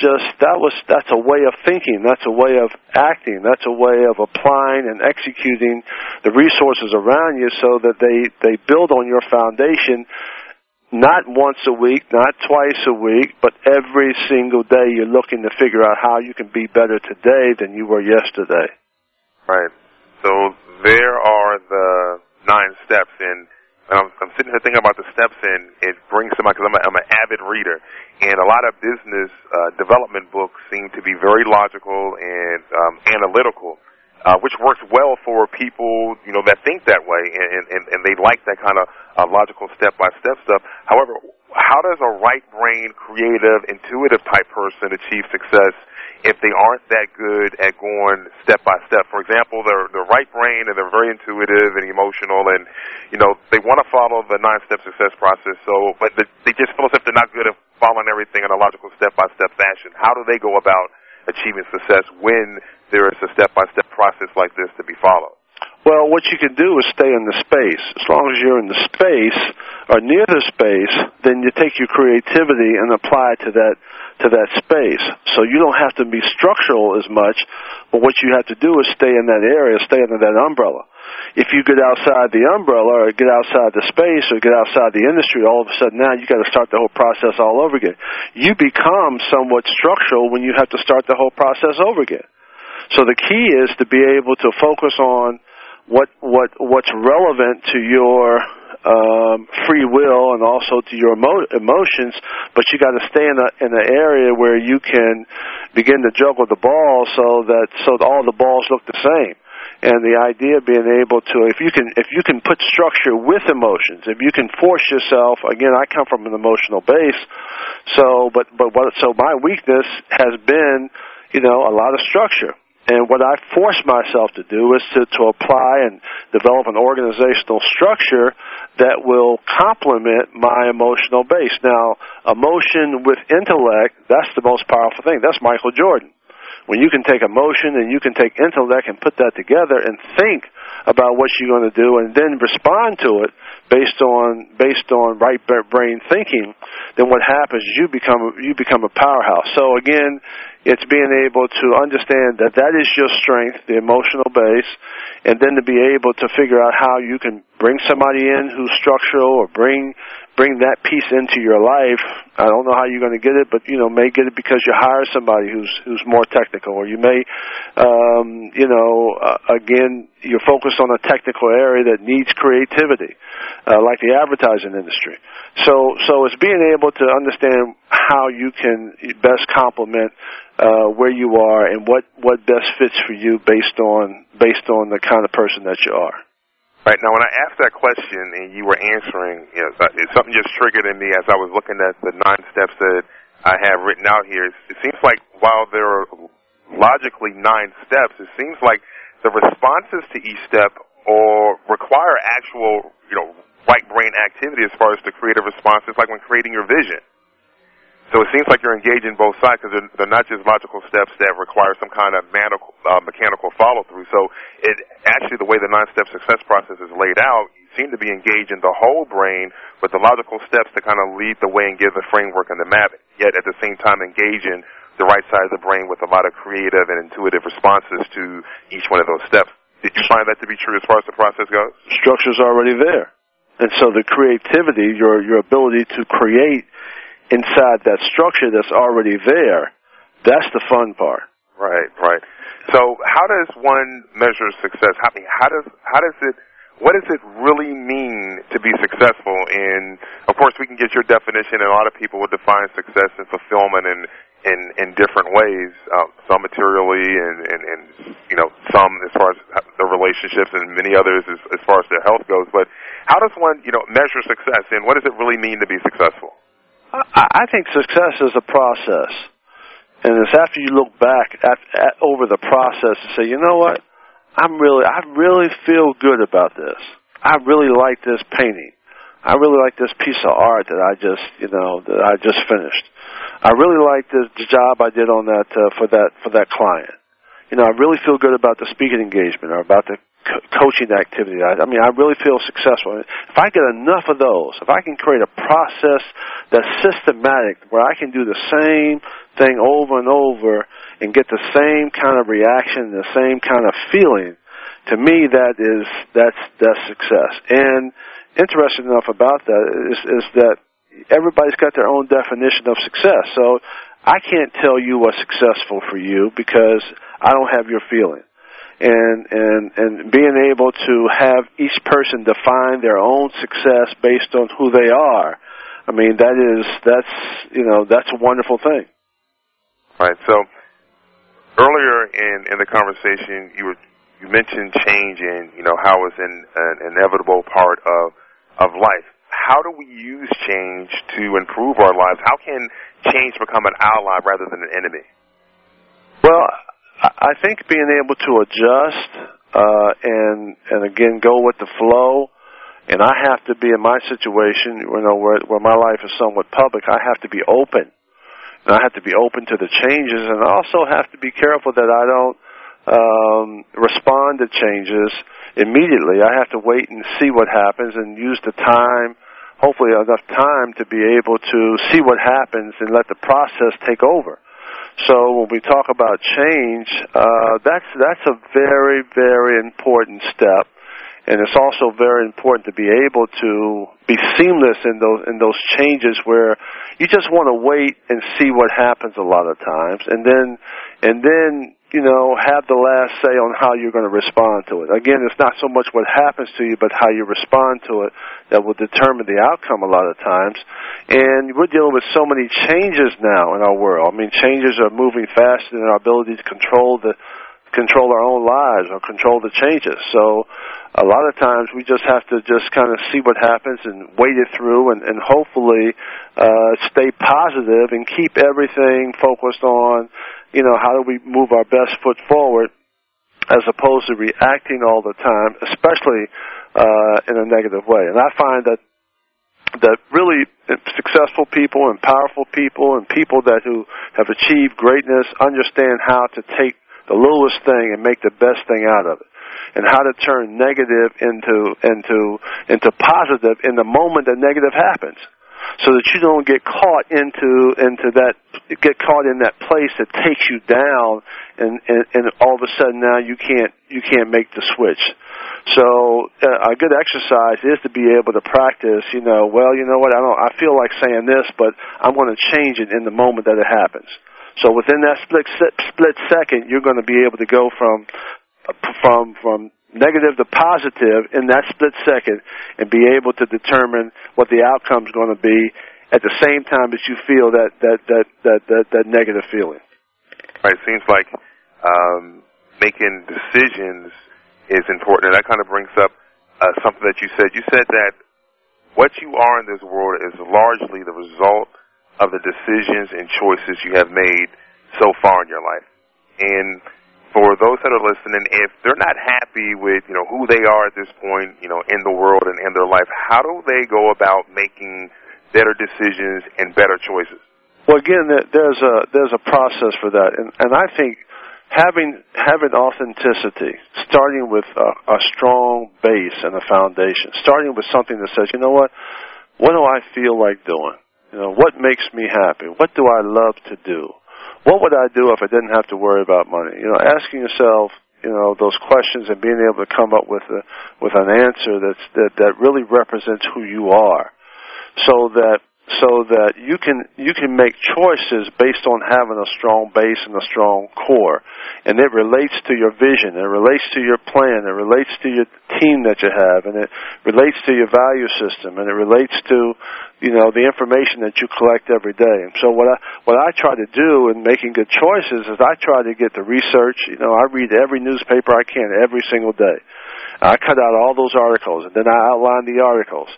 that's a way of thinking, that's a way of acting, that's a way of applying and executing the resources around you so that they build on your foundation not once a week, not twice a week, but every single day you're looking to figure out how you can be better today than you were yesterday. Right. So there are the 9 steps, and I'm sitting here thinking about the steps, and it brings to mind, because I'm an avid reader, and a lot of business development books seem to be very logical and analytical, which works well for people, that think that way, and they like that kind of logical step-by-step stuff. However, how does a right-brain, creative, intuitive type person achieve success if they aren't that good at going step by step? For example, they're right brain and they're very intuitive and emotional, and they want to follow the 9-step success process. But they just feel as if they're not good at following everything in a logical step by step fashion. How do they go about achieving success when there is a step by step process like this to be followed? Well, what you can do is stay in the space. As long as you're in the space or near the space, then you take your creativity and apply it to that space. So you don't have to be structural as much, but what you have to do is stay in that area, stay under that umbrella. If you get outside the umbrella or get outside the space or get outside the industry, all of a sudden now you got to start the whole process all over again. You become somewhat structural when you have to start the whole process over again. So the key is to be able to focus on what's relevant to your free will and also to your emotions, but you got to stay in an area where you can begin to juggle the ball so that all the balls look the same. And the idea of being able to, if you can put structure with emotions, if you can force yourself, again, I come from an emotional base, so my weakness has been, a lot of structure. And what I force myself to do is to apply and develop an organizational structure that will complement my emotional base. Now, emotion with intellect, that's the most powerful thing. That's Michael Jordan. When you can take emotion and you can take intellect and put that together and think about what you're going to do and then respond to it based on right brain thinking, then what happens is you become a powerhouse. So again, it's being able to understand that is your strength, the emotional base, and then to be able to figure out how you can bring somebody in who's structural or bring that piece into your life. I don't know how you're going to get it, but may get it because you hire somebody who's more technical, or you may, again, you're focused on a technical area that needs creativity, like the advertising industry. So it's being able to understand how you can best complement where you are and what best fits for you based on the kind of person that you are. Right. Now, when I asked that question and you were answering, something just triggered in me as I was looking at the 9 steps that I have written out here. It seems like while there are logically 9 steps, it seems like the responses to each step require actual, right brain activity as far as the creative responses, like when creating your vision. So it seems like you're engaging both sides, because they're not just logical steps that require some kind of mechanical follow-through. So the way the 9-step success process is laid out, you seem to be engaging the whole brain with the logical steps to kind of lead the way and give the framework and the map, yet at the same time engaging the right side of the brain with a lot of creative and intuitive responses to each one of those steps. Did you find that to be true as far as the process goes? Structure's already there. And so the creativity, your ability to create inside that structure that's already there, that's the fun part. Right. So how does one measure success? What does it really mean to be successful? And of course, we can get your definition, and a lot of people would define success and fulfillment in different ways. Some materially, and some as far as their relationships, and many others as far as their health goes. But how does one measure success, and what does it really mean to be successful? I think success is a process. And it's after you look back over the process and say, you know what, I really feel good about this. I really like this painting. I really like this piece of art that I just finished. I really like the job I did on that for that client. I really feel good about the speaking engagement or about the coaching activity. I really feel successful. If I get enough of those, if I can create a process that's systematic where I can do the same thing over and over and get the same kind of reaction, the same kind of feeling, to me that's success. And interesting enough about that is that everybody's got their own definition of success. So I can't tell you what's successful for you because I don't have your feeling. And being able to have each person define their own success based on who they are, that's a wonderful thing. Right. So earlier in the conversation, you mentioned change and how it's an inevitable part of life. How do we use change to improve our lives? How can change become an ally rather than an enemy? Well, I think being able to adjust and again go with the flow, and I have to be in my situation, where my life is somewhat public. I have to be open, and I have to be open to the changes, and I also have to be careful that I don't respond to changes immediately. I have to wait and see what happens and use the time, hopefully enough time to be able to see what happens and let the process take over. So when we talk about change, that's a very, very important step, and it's also very important to be able to be seamless in those changes where you just want to wait and see what happens a lot of times, and then have the last say on how you're going to respond to it. Again, it's not so much what happens to you, but how you respond to it that will determine the outcome a lot of times. And we're dealing with so many changes now in our world. Changes are moving faster than our ability to control our own lives or control the changes. So a lot of times we just have to just kind of see what happens and wait it through and hopefully stay positive and keep everything focused on how do we move our best foot forward as opposed to reacting all the time, especially in a negative way. And I find that really successful people and powerful people and people who have achieved greatness understand how to take the littlest thing and make the best thing out of it, and how to turn negative into positive in the moment that negative happens, so that you don't get caught in that place that takes you down, and all of a sudden now you can't make the switch. So a good exercise is to be able to practice. You know what? I feel like saying this, but I'm going to change it in the moment that it happens. So within that split second, you're going to be able to go from negative to positive in that split second and be able to determine what the outcome's going to be at the same time that you feel that negative feeling. Right. It seems like making decisions is important, and that kind of brings up something that you said. You said that what you are in this world is largely the result of the decisions and choices you have made so far in your life. And for those that are listening, if they're not happy with who they are at this point, in the world and in their life, how do they go about making better decisions and better choices? Well, again, there's a process for that, and I think having authenticity, starting with a strong base and a foundation, starting with something that says, what do I feel like doing? What makes me happy? What do I love to do? What would I do if I didn't have to worry about money? Asking yourself, those questions and being able to come up with an answer that really represents who you are, so that you can make choices based on having a strong base and a strong core, and it relates to your vision, it relates to your plan, it relates to your team that you have, and it relates to your value system, and it relates to the information that you collect every day. And so what I try to do in making good choices is I try to get the research. I read every newspaper I can every single day. I cut out all those articles, and then I outline the articles.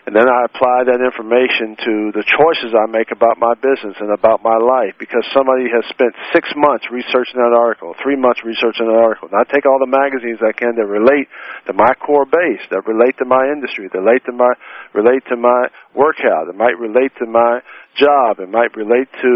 And then I apply that information to the choices I make about my business and about my life, because somebody has spent 6 months researching that article, 3 months researching that article. And I take all the magazines I can that relate to my core base, that relate to my industry, that relate to my workout, that might relate to my job, it might relate to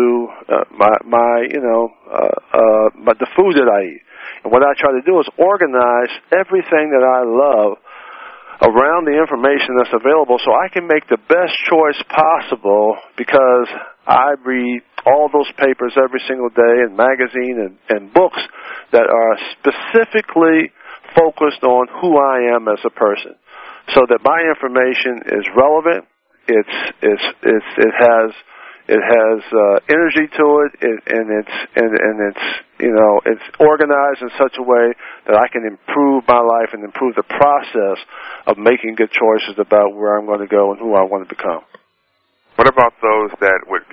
the food that I eat. And what I try to do is organize everything that I love around the information that's available so I can make the best choice possible, because I read all those papers every single day and magazine and books that are specifically focused on who I am as a person, so that my information is relevant, it has energy to it, it's organized in such a way that I can improve my life and improve the process of making good choices about where I'm going to go and who I want to become. What about those that would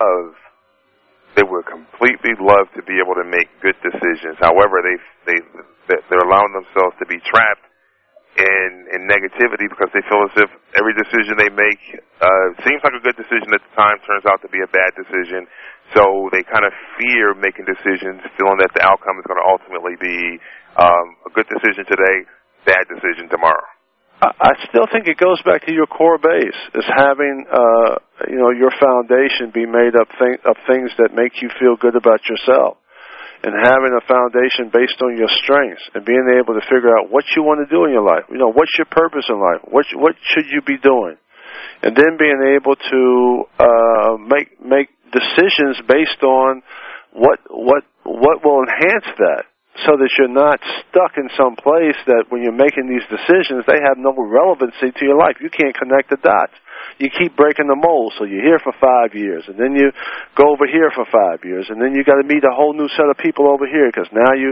completely love to be able to make good decisions? However, they're allowing themselves to be trapped in negativity because they feel as if every decision they make seems like a good decision at the time, turns out to be a bad decision. So they kind of fear making decisions, feeling that the outcome is going to ultimately be a good decision today, bad decision tomorrow. I still think it goes back to your core base, is having your foundation be made up of things that make you feel good about yourself, and having a foundation based on your strengths, and being able to figure out what you want to do in your life. What's your purpose in life? What should you be doing? And then being able to make decisions based on what will enhance that, so that you're not stuck in some place that when you're making these decisions, they have no relevancy to your life. You can't connect the dots. You keep breaking the mold. So you're here for 5 years, and then you go over here for 5 years, and then you got to meet a whole new set of people over here, because now you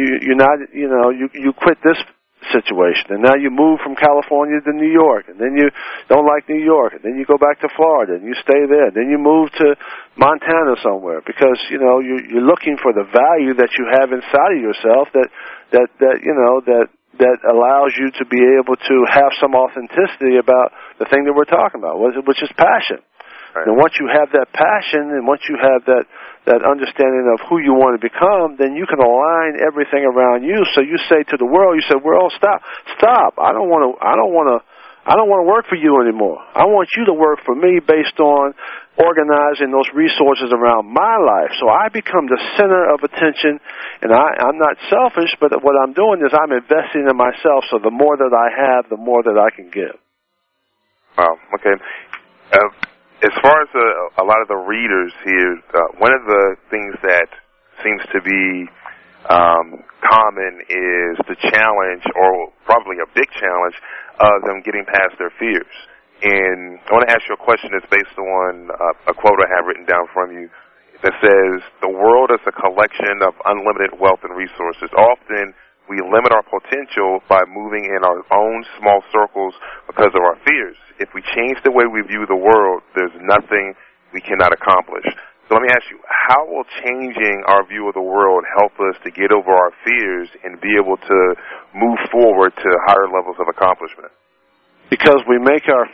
quit this situation, and now you move from California to New York, and then you don't like New York, and then you go back to Florida and you stay there, and then you move to Montana somewhere, because you're looking for the value that you have inside of yourself that allows you to be able to have some authenticity about the thing that we're talking about, which is passion. Right. And once you have that passion, and once you have that understanding of who you want to become, then you can align everything around you. So you say to the world, "World, stop! I don't want to work for you anymore. I want you to work for me based on organizing those resources around my life." So I become the center of attention, and I'm not selfish, but what I'm doing is I'm investing in myself. So the more that I have, the more that I can give. Wow. Okay. As far as a lot of the readers here, one of the things that seems to be common is the challenge, or probably a big challenge, of them getting past their fears. And I want to ask you a question that's based on a quote I have written down from you that says, "The world is a collection of unlimited wealth and resources. Often we limit our potential by moving in our own small circles because of our fears. If we change the way we view the world, there's nothing we cannot accomplish." So let me ask you, how will changing our view of the world help us to get over our fears and be able to move forward to higher levels of accomplishment? Because we make our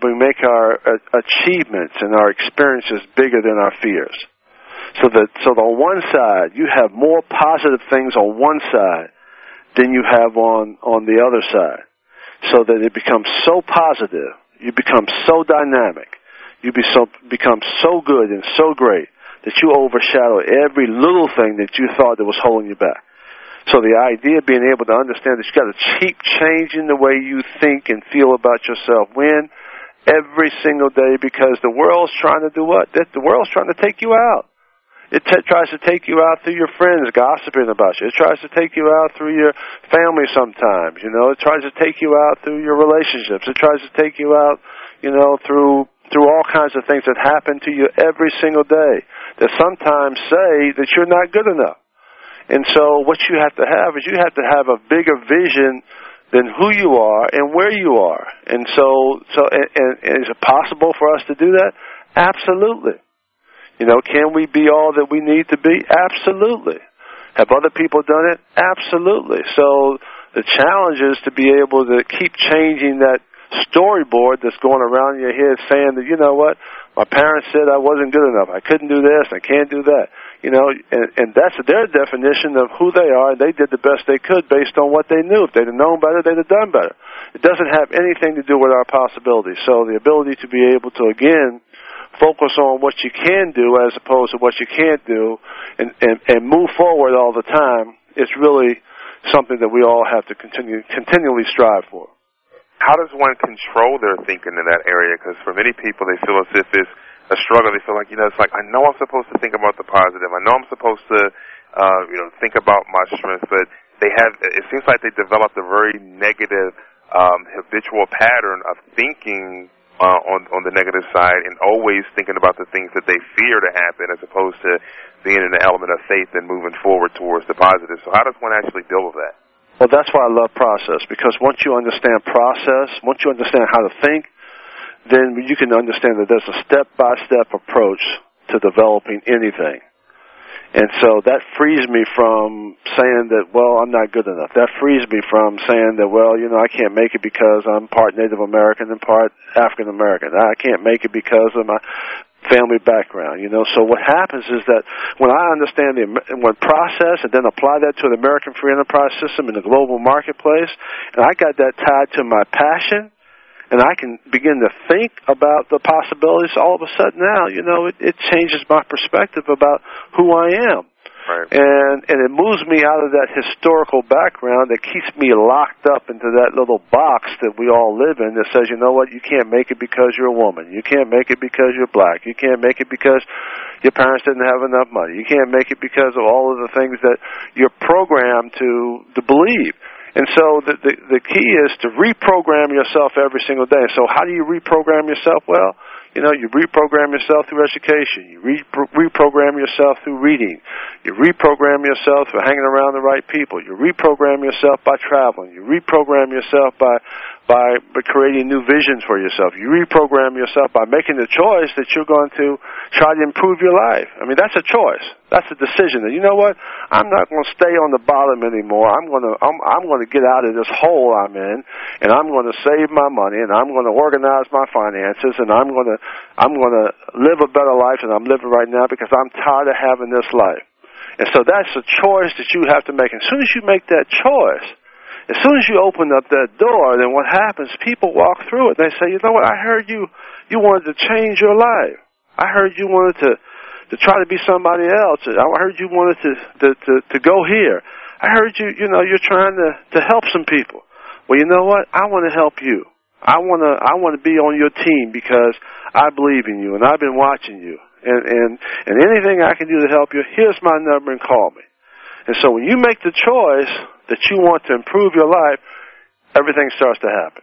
achievements and our experiences bigger than our fears. So on one side, you have more positive things on one side than you have on the other side. So that it becomes so positive, you become so dynamic, you become so good and so great that you overshadow every little thing that you thought that was holding you back. So the idea of being able to understand that you got to keep changing the way you think and feel about yourself. When? Every single day, because the world's trying to do what? The world's trying to take you out. It tries to take you out through your friends gossiping about you. It tries to take you out through your family sometimes. It tries to take you out through your relationships. It tries to take you out, through all kinds of things that happen to you every single day that sometimes say that you're not good enough. And so what you have to have is you have to have a bigger vision than who you are and where you are. And so is it possible for us to do that? Absolutely. Can we be all that we need to be? Absolutely. Have other people done it? Absolutely. So the challenge is to be able to keep changing that storyboard that's going around in your head saying that, you know what, my parents said I wasn't good enough. I couldn't do this. I can't do that. You know, and that's their definition of who they are. They did the best they could based on what they knew. If they'd have known better, they'd have done better. It doesn't have anything to do with our possibilities. So the ability to be able to, again, focus on what you can do as opposed to what you can't do and move forward all the time is really something that we all have to continually strive for. How does one control their thinking in that area? Because for many people, they feel as if it's a struggle. They feel like, it's like, I know I'm supposed to think about the positive. I know I'm supposed to, think about my strengths, but it seems like they developed a very negative, habitual pattern of thinking on the negative side and always thinking about the things that they fear to happen as opposed to being in the element of faith and moving forward towards the positive. So how does one actually deal with that? Well, that's why I love process, because once you understand process, once you understand how to think, then you can understand that there's a step-by-step approach to developing anything. And so that frees me from saying that, well, I'm not good enough. That frees me from saying that, well, I can't make it because I'm part Native American and part African American. I can't make it because of my family background, So what happens is that when I understand one process and then apply that to the American free enterprise system in the global marketplace, and I got that tied to my passion, and I can begin to think about the possibilities, all of a sudden now, it changes my perspective about who I am. Right. And it moves me out of that historical background that keeps me locked up into that little box that we all live in that says, you know what, you can't make it because you're a woman. You can't make it because you're black. You can't make it because your parents didn't have enough money. You can't make it because of all of the things that you're programmed to believe. And so the key is to reprogram yourself every single day. So how do you reprogram yourself? Well, you reprogram yourself through education. You reprogram yourself through reading. You reprogram yourself through hanging around the right people. You reprogram yourself by traveling. You reprogram yourself by creating new visions for yourself. You reprogram yourself by making the choice that you're going to try to improve your life. I mean, that's a choice. That's a decision. And you know what? I'm not going to stay on the bottom anymore. I'm going to get out of this hole I'm in, and I'm going to save my money, and I'm going to organize my finances, and I'm going to live a better life than I'm living right now because I'm tired of having this life. And so that's a choice that you have to make. As soon as you make that choice, as soon as you open up that door, then what happens, people walk through it. They say, you know what, I heard you wanted to change your life. I heard you wanted to try to be somebody else. I heard you wanted to go here. I heard you're trying to help some people. Well, you know what? I want to help you. I want to be on your team because I believe in you and I've been watching you. And anything I can do to help you, here's my number and call me. And so when you make the choice that you want to improve your life, everything starts to happen.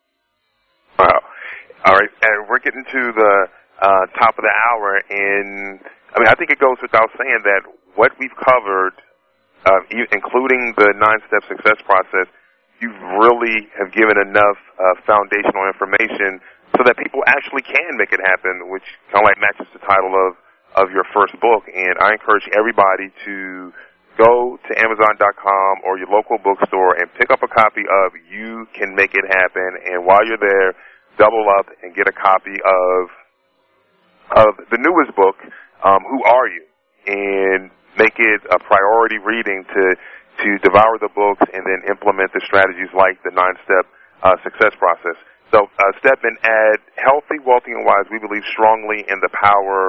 Wow. All right. And we're getting to the top of the hour. And, I think it goes without saying that what we've covered, including the 9-step success process, you really have given enough foundational information so that people actually can make it happen, which kind of like matches the title of your first book. And I encourage everybody to go to Amazon.com or your local bookstore and pick up a copy of You Can Make It Happen. And while you're there, double up and get a copy of the newest book, Who Are You? And make it a priority reading to devour the books and then implement the strategies like the 9-step success process. So, Stedman, at Healthy, Wealthy, and Wise, we believe strongly in the power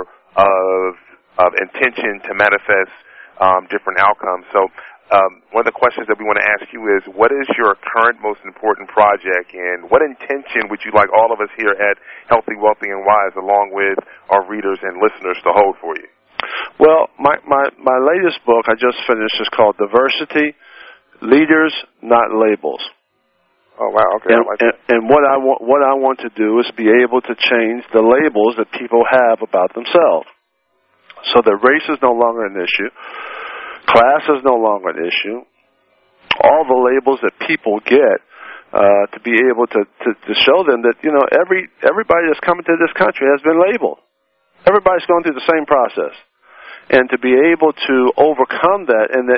of intention to manifest different outcomes. So one of the questions that we want to ask you is, what is your current most important project, and what intention would you like all of us here at Healthy, Wealthy, and Wise, along with our readers and listeners, to hold for you? Well, my latest book I just finished is called Diversity, Leaders, Not Labels. Oh, wow, okay. And what I want to do is be able to change the labels that people have about themselves. So that race is no longer an issue, class is no longer an issue. All the labels that people get, to be able to show them that, everybody that's coming to this country has been labeled. Everybody's going through the same process. And to be able to overcome that, and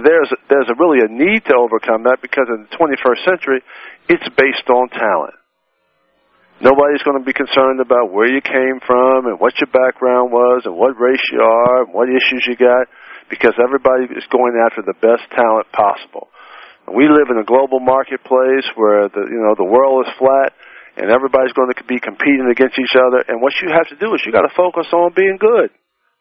there's really a need to overcome that, because in the 21st century, it's based on talent. Nobody's going to be concerned about where you came from and what your background was and what race you are and what issues you got, because everybody is going after the best talent possible. And we live in a global marketplace where the world is flat and everybody's going to be competing against each other. And what you have to do is you got to focus on being good.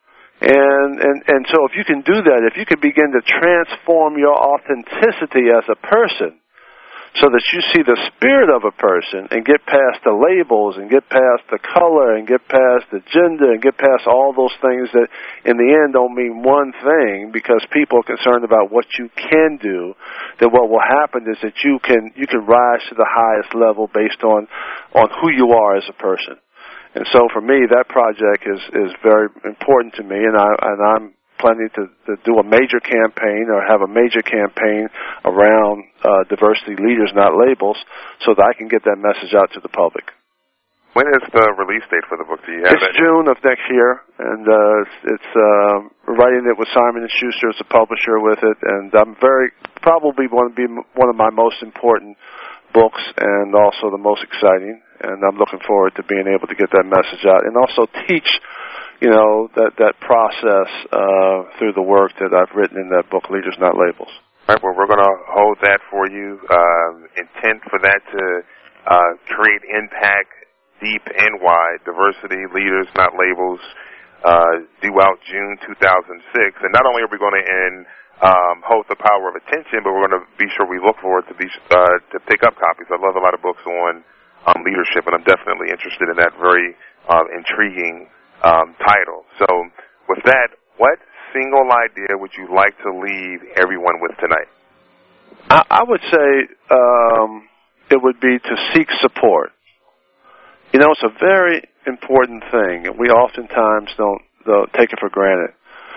And so if you can do that, if you can begin to transform your authenticity as a person, so that you see the spirit of a person and get past the labels and get past the color and get past the gender and get past all those things that in the end don't mean one thing, because people are concerned about what you can do, then what will happen is that you can rise to the highest level based on who you are as a person. And so for me, that project is very important to me, and I'm planning to do a major campaign or have a major campaign around diversity leaders, not labels, so that I can get that message out to the public. When is the release date for the book? Do you have It's June of next year, and it's writing it with Simon & Schuster as a publisher with it, and I'm probably going to be one of my most important books and also the most exciting, and I'm looking forward to being able to get that message out and also teach that process through the work that I've written in that book, Leaders Not Labels. All right, well, we're going to hold that for you. Intent for that to create impact deep and wide, diversity, leaders, not labels, due out June 2006. And not only are we going to hold the power of attention, but we're going to be sure we look forward to pick up copies. I love a lot of books on leadership, and I'm definitely interested in that very intriguing title. So with that, what single idea would you like to leave everyone with tonight? I would say it would be to seek support. It's a very important thing, and we oftentimes don't take it for granted.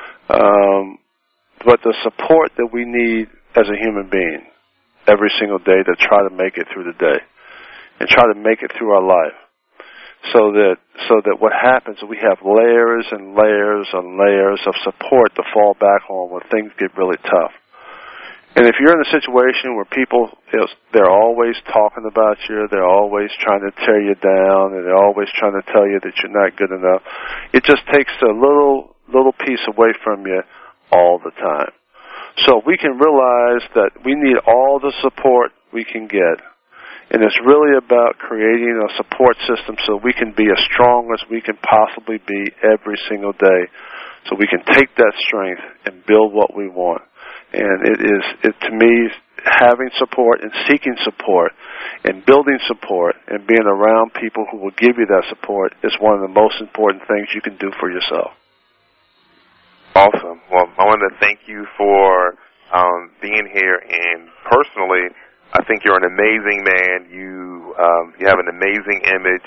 But the support that we need as a human being every single day to try to make it through the day and try to make it through our life. So that what happens is we have layers and layers and layers of support to fall back on when things get really tough. And if you're in a situation where people, they're always talking about you, they're always trying to tear you down, and they're always trying to tell you that you're not good enough, it just takes a little piece away from you all the time. So we can realize that we need all the support we can get. And it's really about creating a support system so we can be as strong as we can possibly be every single day, so we can take that strength and build what we want. And to me, having support and seeking support and building support and being around people who will give you that support is one of the most important things you can do for yourself. Awesome. Well, I want to thank you for being here, and personally, I think you're an amazing man. You have an amazing image.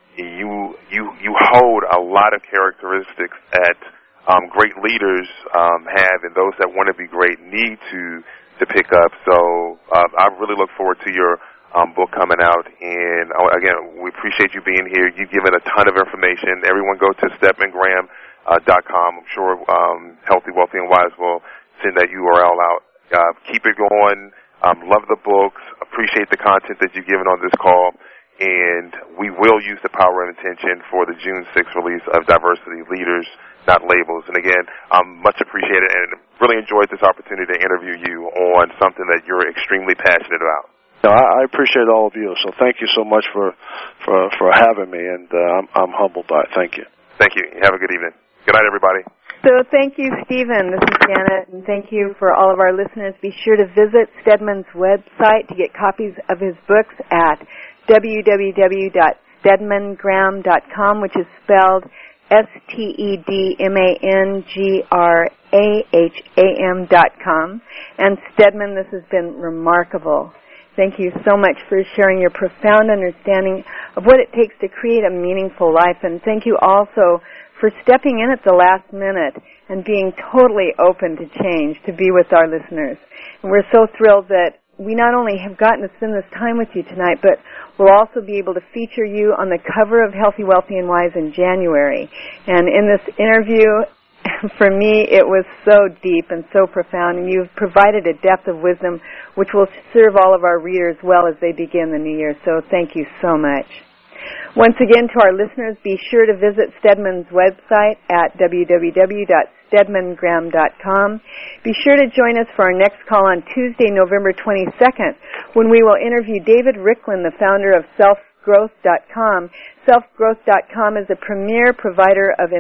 You hold a lot of characteristics that great leaders have, and those that want to be great need to pick up. So I really look forward to your book coming out. And again, we appreciate you being here. You've given a ton of information. Everyone go to StedmanGraham.com. I'm sure Healthy, Wealthy, and Wise will send that URL out. Keep it going. Love the books. Appreciate the content that you've given on this call. And we will use the power of intention for the June 6th release of Diversity Leaders, Not Labels. And again, much appreciated and really enjoyed this opportunity to interview you on something that you're extremely passionate about. No, I appreciate all of you. So thank you so much for having me, and I'm humbled by it. Thank you. Thank you. Have a good evening. Good night, everybody. So thank you, Stephen. This is Janet, and thank you for all of our listeners. Be sure to visit Stedman's website to get copies of his books at www.stedmangraham.com, which is spelled StedmanGraham.com. And Stedman, this has been remarkable. Thank you so much for sharing your profound understanding of what it takes to create a meaningful life. And thank you also for stepping in at the last minute and being totally open to change, to be with our listeners. And we're so thrilled that we not only have gotten to spend this time with you tonight, but we'll also be able to feature you on the cover of Healthy, Wealthy, and Wise in January. And in this interview, for me, it was so deep and so profound, and you've provided a depth of wisdom which will serve all of our readers well as they begin the new year. So thank you so much. Once again, to our listeners, be sure to visit Stedman's website at www.stedmangraham.com. Be sure to join us for our next call on Tuesday, November 22nd, when we will interview David Ricklin, the founder of selfgrowth.com. Selfgrowth.com is a premier provider of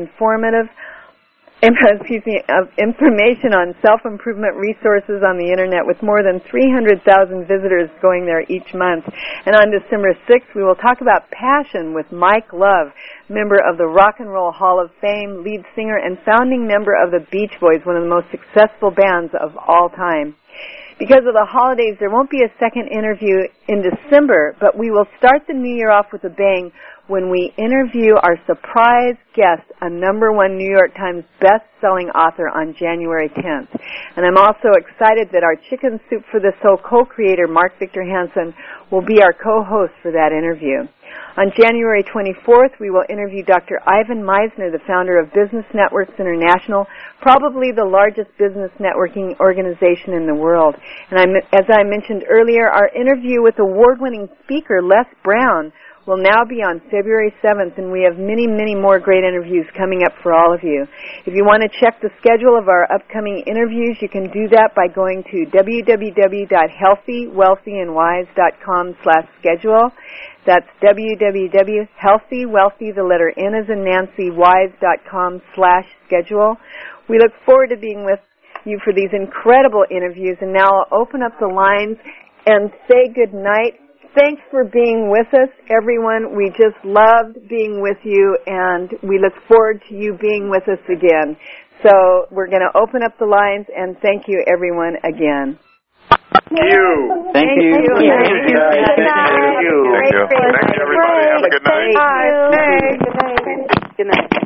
information on self-improvement resources on the Internet, with more than 300,000 visitors going there each month. And on December 6th, we will talk about passion with Mike Love, member of the Rock and Roll Hall of Fame, lead singer, and founding member of the Beach Boys, one of the most successful bands of all time. Because of the holidays, there won't be a second interview in December, but we will start the new year off with a bang when we interview our surprise guest, a #1 New York Times best-selling author, on January 10th. And I'm also excited that our Chicken Soup for the Soul co-creator, Mark Victor Hansen, will be our co-host for that interview. On January 24th, we will interview Dr. Ivan Misner, the founder of Business Networks International, probably the largest business networking organization in the world. And as I mentioned earlier, our interview with award-winning speaker Les Brown will now be on February 7th, and we have many, many more great interviews coming up for all of you. If you want to check the schedule of our upcoming interviews, you can do that by going to www.healthywealthyandwise.com/schedule. That's www.healthywealthy, the letter N as in Nancy, wise.com/schedule. We look forward to being with you for these incredible interviews, and now I'll open up the lines and say good night. Thanks for being with us, everyone. We just loved being with you, and we look forward to you being with us again. So we're going to open up the lines, and thank you, everyone, again. Thank you. Thank you. Thank you. Thank you, everybody. Have a good night. Good night.